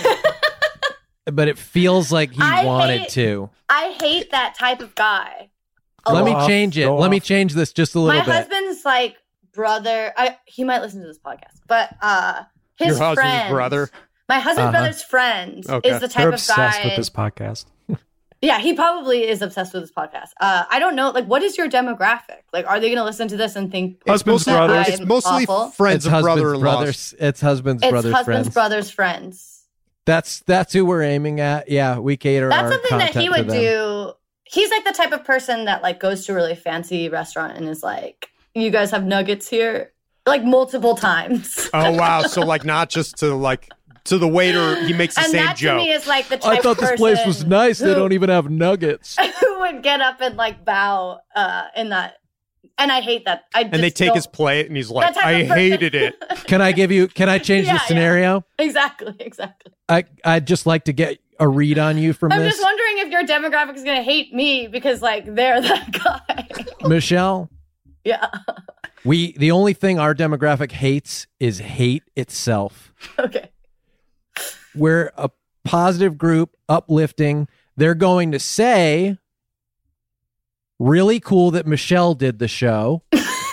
But it feels like he I wanted hate- to. I hate that type of guy. Let me off, change it. go Let me off. change this just a little My bit. husband's like brother. He might listen to this podcast, but his Your husband's friends, brother? My husband's Uh-huh. brother's friends Okay. is the type They're of obsessed guy. with this podcast. Yeah, he probably is obsessed with this podcast. I don't know. Like, what is your demographic? Like, are they going to listen to this and think Husband's that brothers. I'm It's mostly awful? friends of brother-in-laws. It's husband's It's brother's husband's friends. brother's friends. That's who we're aiming at. Yeah, we cater That's our something that content he to would them. do. He's like the type of person that like goes to a really fancy restaurant and is like, "You guys have nuggets here," like multiple times. Oh, wow. So, like, not just to the waiter, he makes the And same that joke. to me is like the type I thought of this place was person nice. They who- don't even have nuggets. who would get up and like bow in that. And I hate that. And they take his plate, and he's like, That type I of person- hated it. Can I change Yeah, the yeah. scenario? Exactly. I'd just like to get a read on you from I'm this. just wondering if your demographic is going to hate me because like they're that guy. Michelle, Yeah. the only thing our demographic hates is hate itself. Okay. We're a positive group, uplifting. They're going to say, really cool that Michelle did the show.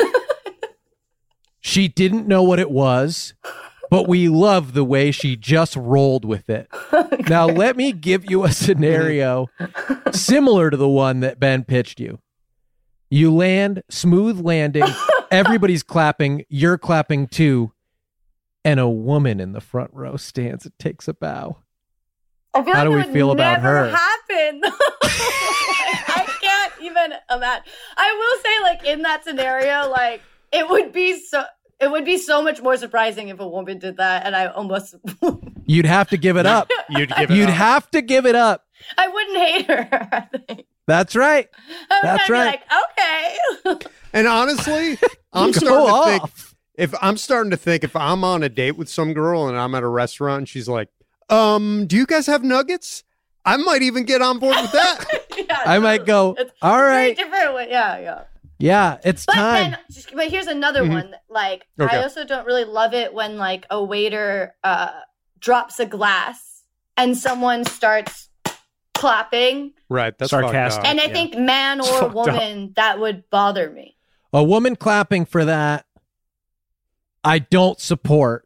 She didn't know what it was, but we love the way she just rolled with it. Now, let me give you a scenario similar to the one that Ben pitched you. You land, smooth landing, everybody's clapping, you're clapping too, and a woman in the front row stands and takes a bow. I feel How like do it we would feel about never her? happen. I can't even imagine. I will say, like in that scenario, like it would be so much more surprising if a woman did that, and I almost You'd have to give it up. You'd have to give it up. I wouldn't hate her. I think. That's right. I would That's kinda right. be like, okay. And honestly, I'm Go starting to off. think if I'm on a date with some girl and I'm at a restaurant and she's like, Do you guys have nuggets? I might even get on board with that. Yeah, I might go, all right. Very different way. Yeah. Yeah, it's But time. but here's another one. Like, Okay. I also don't really love it when like a waiter drops a glass and someone starts clapping. Right, that's Sarcastic. fucked up. And I think man or fucked up. woman, that would bother me. A woman clapping for that, I don't support.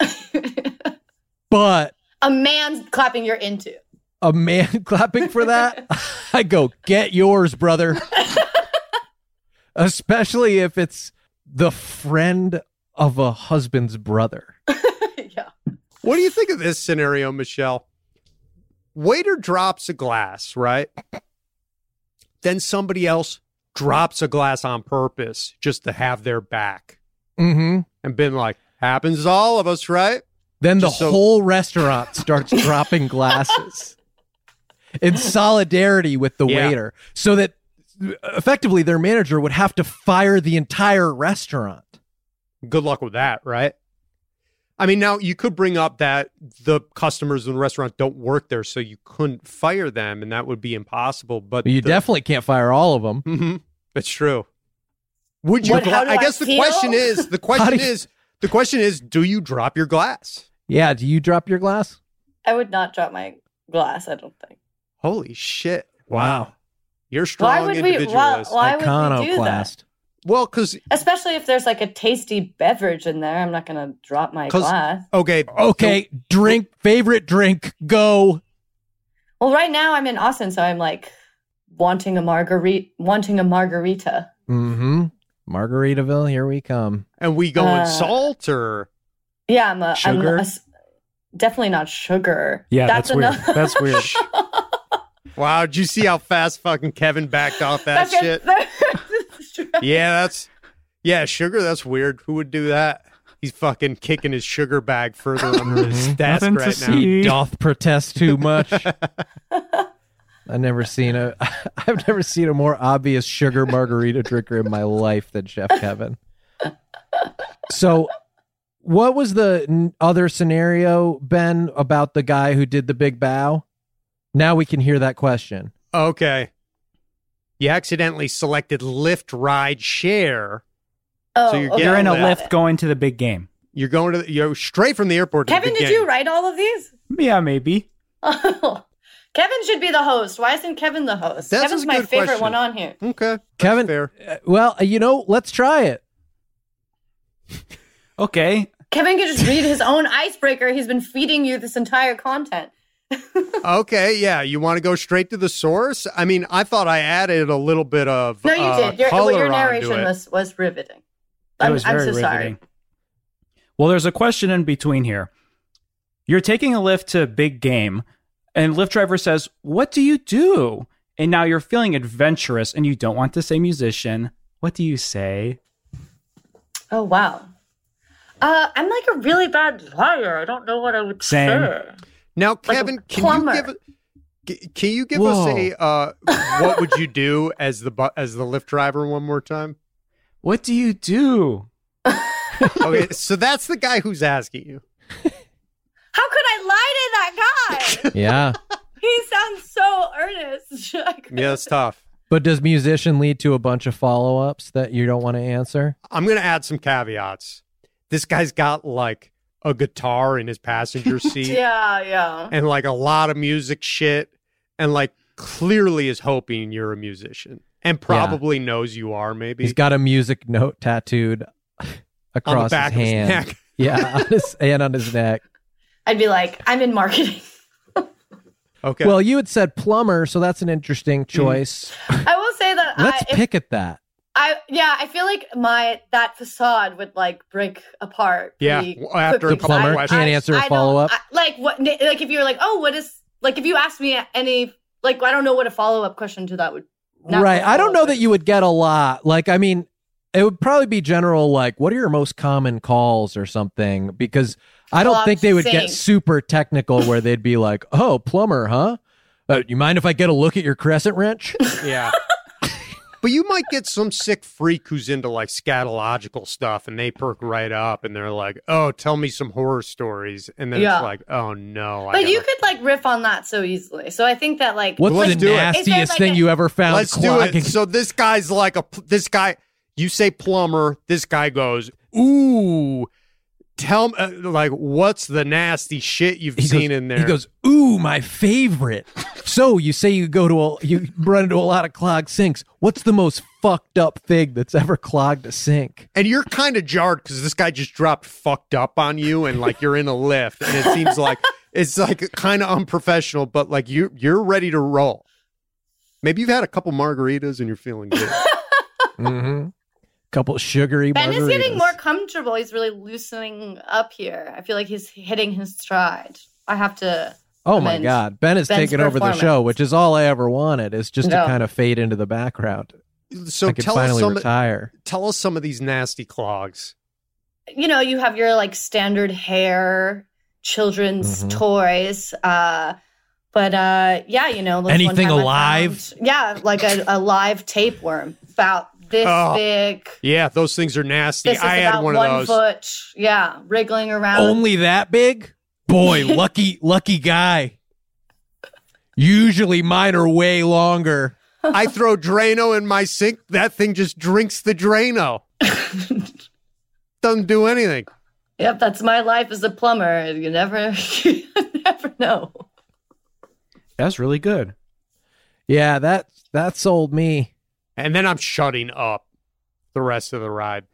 But A man clapping you're into. a man clapping for that, I go, get yours, brother. Especially if it's the friend of a husband's brother. Yeah. What do you think of this scenario, Michelle? Waiter drops a glass, right? Then somebody else drops a glass on purpose just to have their back. Mm-hmm. And been like, happens to all of us, right? Then the Just so- whole restaurant starts dropping glasses in solidarity with the Yeah. waiter, so that effectively their manager would have to fire the entire restaurant. Good luck with that, right? I mean, now you could bring up that the customers in the restaurant don't work there, so you couldn't fire them, and that would be impossible. But You definitely can't fire all of them. Mm-hmm. That's true. Would you? How do I guess the feel? question is. The question is. Do you drop your glass? Yeah, do you drop your glass? I would not drop my glass, I don't think. Holy shit! Wow. You're a strong Why individualist. would we do that? Iconoclast. Well, because Especially if there's like a tasty beverage in there, I'm not going to drop my glass. Okay, drink, favorite drink, go. Well, right now I'm in Austin, so I'm like wanting a margarita. Mm-hmm. Margaritaville, here we come. And we going salt or Yeah, I'm Sugar? definitely not sugar. Yeah, that's weird. another- That's weird. wow? Did you see how fast fucking Kevin backed off that That's shit? Yeah, sugar. That's weird. Who would do that? He's fucking kicking his sugar bag further under his desk Nothing to right now. see. He doth protest too much. I've never seen a more obvious sugar margarita drinker in my life than Chef Kevin. So, what was the other scenario, Ben, about the guy who did the big bow? Now we can hear that question. Okay. You accidentally selected Lyft ride share. Oh, So you're okay. You're in a Got it. lift going to the big game. You're going to you're straight from the airport to Kevin, the did game. you write all of these? Yeah, maybe. Kevin should be the host. Why isn't Kevin the host? That's Kevin's a my good favorite question. one on here. Okay. Kevin, fair. well, let's try it. Okay. Kevin can just read his own icebreaker. He's been feeding you this entire content. Okay, yeah. You want to go straight to the source? I mean, I thought I added a little bit of No, you did. color Your onto narration it. was riveting. That I'm was very so riveting. sorry. Well, there's a question in between here. You're taking a Lyft to big game, and Lyft driver says, "What do you do?" And now you're feeling adventurous, and you don't want to say musician. What do you say? Oh, wow. I'm like a really bad liar. I don't know what I would Same. say. Now, Like a Kevin, plumber. can you give us a what would you do as the Lyft driver one more time? What do you do? Okay, so that's the guy who's asking you. How could I lie to that guy? Yeah. He sounds so earnest. Yeah, that's tough. But does musician lead to a bunch of follow-ups that you don't want to answer? I'm going to add some caveats. This guy's got like a guitar in his passenger seat Yeah. and like a lot of music shit and like clearly is hoping you're a musician and probably knows you are maybe. He's got a music note tattooed across back his of his hand. neck. Yeah, on his hand on his neck. I'd be like, I'm in marketing. Okay. Well, you had said plumber, so that's an interesting choice. I will say that Let's pick at that. I feel like that facade would like break apart. Yeah, pretty after a quickly. The plumber questions. can't answer a I don't- follow-up. Like what? Like if you're like, oh, what is like if you ask me any like I don't know what a follow up question to that would. not Right. be a I don't know follow-up that you would get a lot. Like, I mean, it would probably be general, like, what are your most common calls or something? Because I don't Well, think I'm they would saying- get super technical where they'd be like, oh, plumber, huh? You mind if I get a look at your crescent wrench? Yeah. But you might get some sick freak who's into like scatological stuff and they perk right up and they're like, oh, tell me some horror stories. And then it's like, oh no. But you could like riff on that so easily. So I think that like. What's the nastiest thing you ever found? Let's do it. So this guy's like you say plumber, this guy goes, ooh. Tell me, like, what's the nasty shit you've seen in there? He goes, ooh, my favorite. So you say you run into a lot of clogged sinks. What's the most fucked up thing that's ever clogged a sink? And you're kind of jarred because this guy just dropped fucked up on you, and like you're in a lift, and it seems like it's like kind of unprofessional, but like you're ready to roll. Maybe you've had a couple margaritas and you're feeling good. Mm-hmm. Couple sugary Ben margaritas. is getting more comfortable. He's really loosening up here. I feel like he's hitting his stride. I have to. Oh my God. Ben is taking over the show, which is all I ever wanted, is just to kind of fade into the background. So I can finally retire. Tell us some of these nasty clogs. You know, you have your like standard hair, children's toys. Yeah, you know. Anything alive? Yeah, like a live tapeworm. About this big. Yeah, those things are nasty. This is I had one of those. 1 foot. Yeah, wriggling around. Only that big? Boy, lucky guy. Usually mine are way longer. I throw Drano in my sink. That thing just drinks the Drano. Doesn't do anything. Yep, that's my life as a plumber. You never know. That's really good. Yeah, that sold me. And then I'm shutting up the rest of the ride.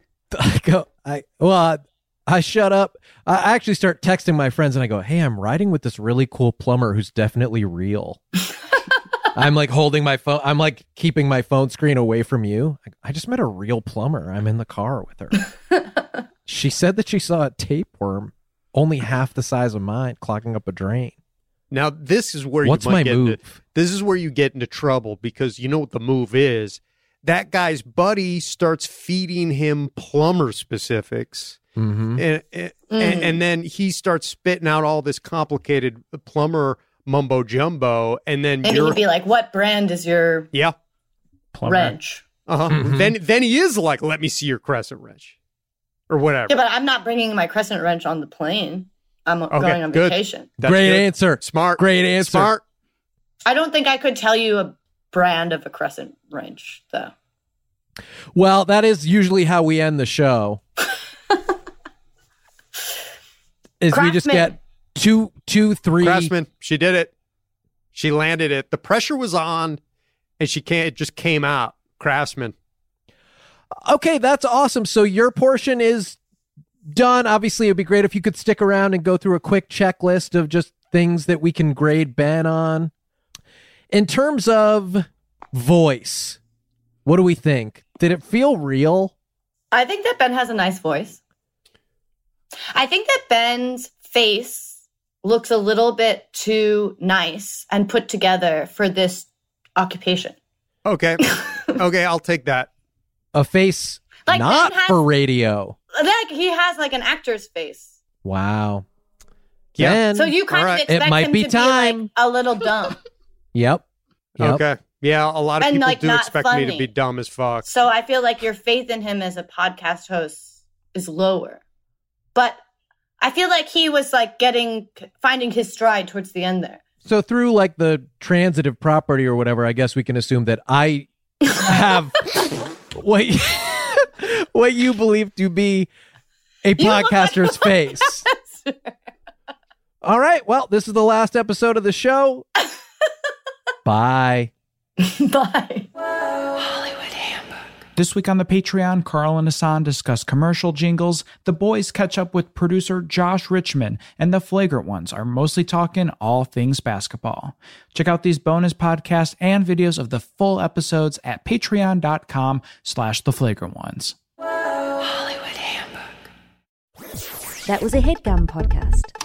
I shut up. I actually start texting my friends and I go, hey, I'm riding with this really cool plumber who's definitely real. I'm like holding my phone. I'm like keeping my phone screen away from you. I just met a real plumber. I'm in the car with her. She said that she saw a tapeworm only half the size of mine clogging up a drain. Now, this is where this is where you get into trouble, because you know what the move is. That guy's buddy starts feeding him plumber specifics, and then he starts spitting out all this complicated plumber mumbo jumbo, and then he'd be like, "What brand is your wrench?" Then he is like, "Let me see your crescent wrench," or whatever. Yeah, but I'm not bringing my crescent wrench on the plane. I'm going on vacation. Great answer. Smart. Great answer. Smart. I don't think I could tell you a brand of a crescent wrench, though. Well, that is usually how we end the show. We just get two, three. Craftsman, she did it. She landed it. The pressure was on, and it just came out. Craftsman. Okay, that's awesome. So your portion is done. Obviously, it'd be great if you could stick around and go through a quick checklist of just things that we can grade Ben on. In terms of voice, what do we think? Did it feel real? I think that Ben has a nice voice. I think that Ben's face looks a little bit too nice and put together for this occupation. Okay. Okay, I'll take that. A face like not for radio. Like he has like an actor's face. Wow. Yeah. Ben, so you kind of expect it might him be to time. be like a little dumb. Yep. Okay. Yeah, a lot of And, people like, do not expect funny. me to be dumb as fuck. So I feel like your faith in him as a podcast host is lower. But I feel like he was like finding his stride towards the end there. So through like the transitive property or whatever, I guess we can assume that I have what you believe to be a podcaster's face. All right. Well, this is the last episode of the show. Bye. Bye. This week on the Patreon, Carl and Hassan discuss commercial jingles, the boys catch up with producer Josh Richmond, and the Flagrant Ones are mostly talking all things basketball. Check out these bonus podcasts and videos of the full episodes at patreon.com/theflagrantones. That was a HeadGum podcast.